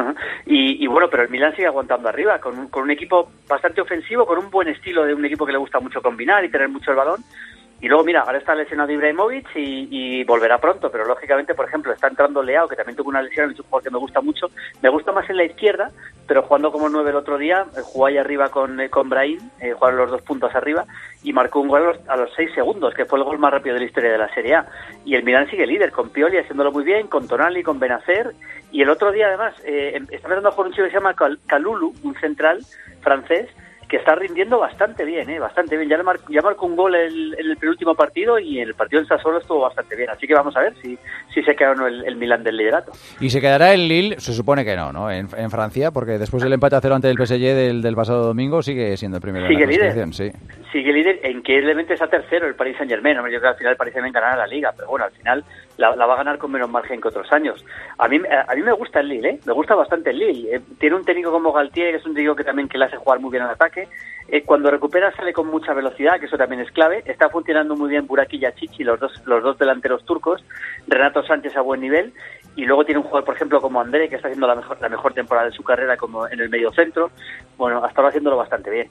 Y bueno, pero el Milan sigue aguantando arriba, con un equipo bastante ofensivo, con un buen estilo de un equipo que le gusta mucho combinar y tener mucho el balón. Y luego, mira, ahora está lesionado Ibrahimovic y volverá pronto, pero lógicamente, por ejemplo, está entrando Leao, que también tuvo una lesión, es un jugador que me gusta mucho. Me gusta más en la izquierda, pero jugando como 9 el otro día, jugó ahí arriba con Brahim, jugaron los 2 puntos arriba, y marcó un gol a los 6 segundos, que fue el gol más rápido de la historia de la Serie A. Y el Milan sigue líder, con Pioli haciéndolo muy bien, con Tonali, con Benacer, y el otro día además está empezando a jugar un chico que se llama Kalulu, un central francés, que está rindiendo bastante bien, bastante bien. Ya marcó un gol en el penúltimo partido y en el partido del Sassuolo estuvo bastante bien. Así que vamos a ver si se queda o no el Milan del liderato. ¿Y se quedará el Lille? Se supone que no, en Francia, porque después del empate a 0 ante el PSG del pasado domingo sigue siendo el primero de la clasificación. Sí. Sigue líder, increíblemente está tercero el Paris Saint-Germain. Yo creo que al final el Paris Saint-Germain ganará la Liga, pero bueno, al final la va a ganar con menos margen que otros años. A mí me gusta el Lille, me gusta bastante el Lille. Tiene un técnico como Galtier, que es un técnico que también le hace jugar muy bien al ataque. Cuando recupera sale con mucha velocidad, que eso también es clave. Está funcionando muy bien Burak y Yachichi, los dos delanteros turcos. Renato Sánchez a buen nivel. Y luego tiene un jugador, por ejemplo, como André, que está haciendo la mejor temporada de su carrera como en el medio centro. Bueno, hasta ahora haciéndolo bastante bien.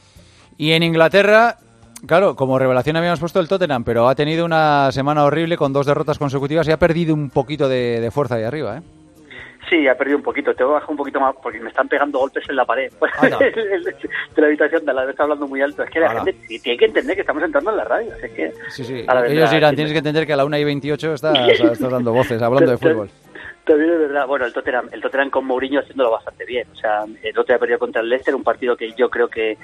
Y en Inglaterra, claro, como revelación habíamos puesto el Tottenham, pero ha tenido una semana horrible con 2 derrotas consecutivas y ha perdido un poquito de fuerza ahí arriba, Sí, ha perdido un poquito. Te voy a bajar un poquito más porque me están pegando golpes en la pared de la habitación de la vez, está hablando muy alto. Es que la gente tiene que entender que estamos entrando en la radio. Es que sí. Ellos dirán, tienes que entender que a la 1:28 estás dando voces, hablando de fútbol. También es verdad. Bueno, el Tottenham con Mourinho haciéndolo bastante bien. O sea, el otro día perdió contra el Leicester, un partido que yo creo que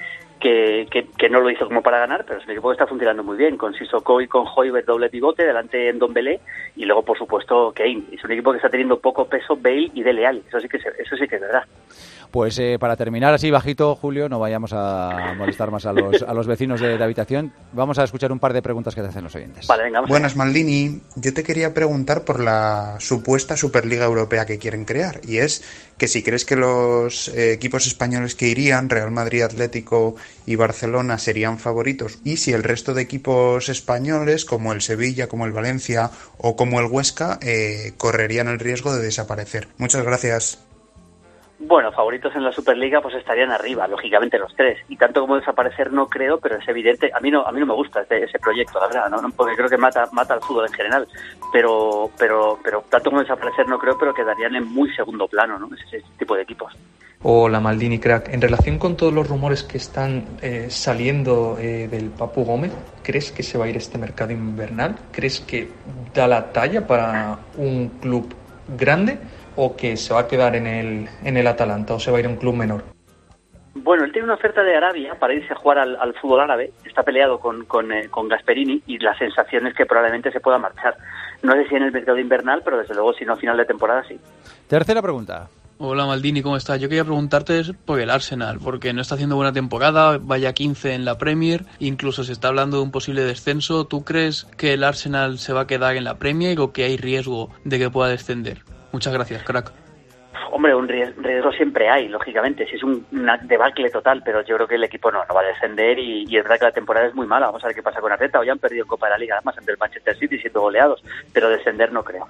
no lo hizo como para ganar, pero es un equipo que está funcionando muy bien, con Sissoko y con Højbjerg doble pivote, delante en Ndombele, y luego, por supuesto, Kane. Es un equipo que está teniendo poco peso, Bale y Dele Alli. Eso sí que es verdad. Pues para terminar así bajito, Julio, no vayamos a molestar más a los vecinos de habitación. Vamos a escuchar un par de preguntas que te hacen los oyentes. Vale, venga. Buenas, Maldini. Yo te quería preguntar por la supuesta Superliga Europea que quieren crear, y es que si crees que los equipos españoles que irían, Real Madrid, Atlético y Barcelona, serían favoritos, y si el resto de equipos españoles, como el Sevilla, como el Valencia o como el Huesca, correrían el riesgo de desaparecer. Muchas gracias. Bueno, favoritos en la Superliga pues estarían arriba, lógicamente los 3. Y tanto como desaparecer no creo, pero es evidente. A mí no me gusta ese proyecto, la verdad, ¿no? Porque creo que mata al fútbol en general. Pero tanto como desaparecer no creo, pero quedarían en muy segundo plano, ¿no? Ese tipo de equipos. Hola, Maldini crack. En relación con todos los rumores que están saliendo del Papu Gómez, ¿crees que se va a ir este mercado invernal? ¿Crees que da la talla para un club grande? ¿O que se va a quedar en el Atalanta o se va a ir a un club menor? Bueno, él tiene una oferta de Arabia para irse a jugar al fútbol árabe. Está peleado con Gasperini y la sensación es que probablemente se pueda marchar. No sé si en el mercado invernal, pero desde luego si no a final de temporada sí. Tercera pregunta. Hola Maldini, ¿cómo estás? Yo quería preguntarte por el Arsenal, porque no está haciendo buena temporada, vaya 15 en la Premier, incluso se está hablando de un posible descenso. ¿Tú crees que el Arsenal se va a quedar en la Premier o que hay riesgo de que pueda descender? Muchas gracias, crack. Hombre, un riesgo siempre hay, lógicamente, si es una debacle total, pero yo creo que el equipo no va a descender y es verdad que la temporada es muy mala. Vamos a ver qué pasa con Arteta. Hoy han perdido en Copa de la Liga, además, ante el Manchester City siendo goleados, pero descender no creo.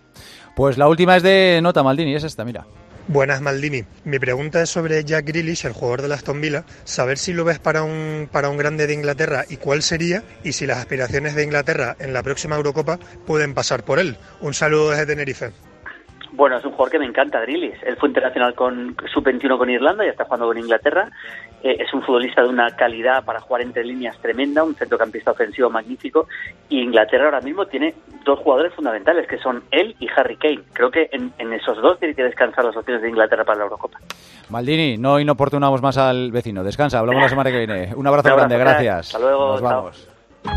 Pues la última es de nota, Maldini, es esta, mira. Buenas, Maldini. Mi pregunta es sobre Jack Grealish, el jugador del Aston Villa. Saber si lo ves para un grande de Inglaterra y cuál sería, y si las aspiraciones de Inglaterra en la próxima Eurocopa pueden pasar por él. Un saludo desde Tenerife. Bueno, es un jugador que me encanta, Grealish. Él fue internacional con sub-21 con Irlanda y está jugando con Inglaterra. Es un futbolista de una calidad para jugar entre líneas tremenda, un centrocampista ofensivo magnífico. Y Inglaterra ahora mismo tiene 2 jugadores fundamentales, que son él y Harry Kane. Creo que en esos 2 tiene que descansar las opciones de Inglaterra para la Eurocopa. Maldini, no inoportunamos más al vecino. Descansa, hablamos la semana que viene. Un abrazo grande, gracias. Hasta luego. Nos vamos.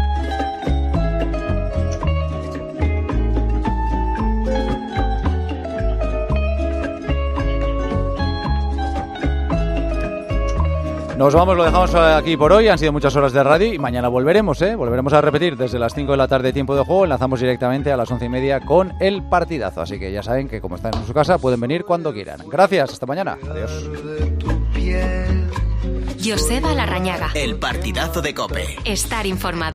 Nos vamos, lo dejamos aquí por hoy. Han sido muchas horas de radio y mañana volveremos, Volveremos a repetir desde las 5 de la tarde tiempo de juego. Enlazamos directamente a las 11:30 con el partidazo. Así que ya saben que como están en su casa pueden venir cuando quieran. Gracias, hasta mañana. Adiós. Joseba Larrañaga. El partidazo de COPE. Estar informado.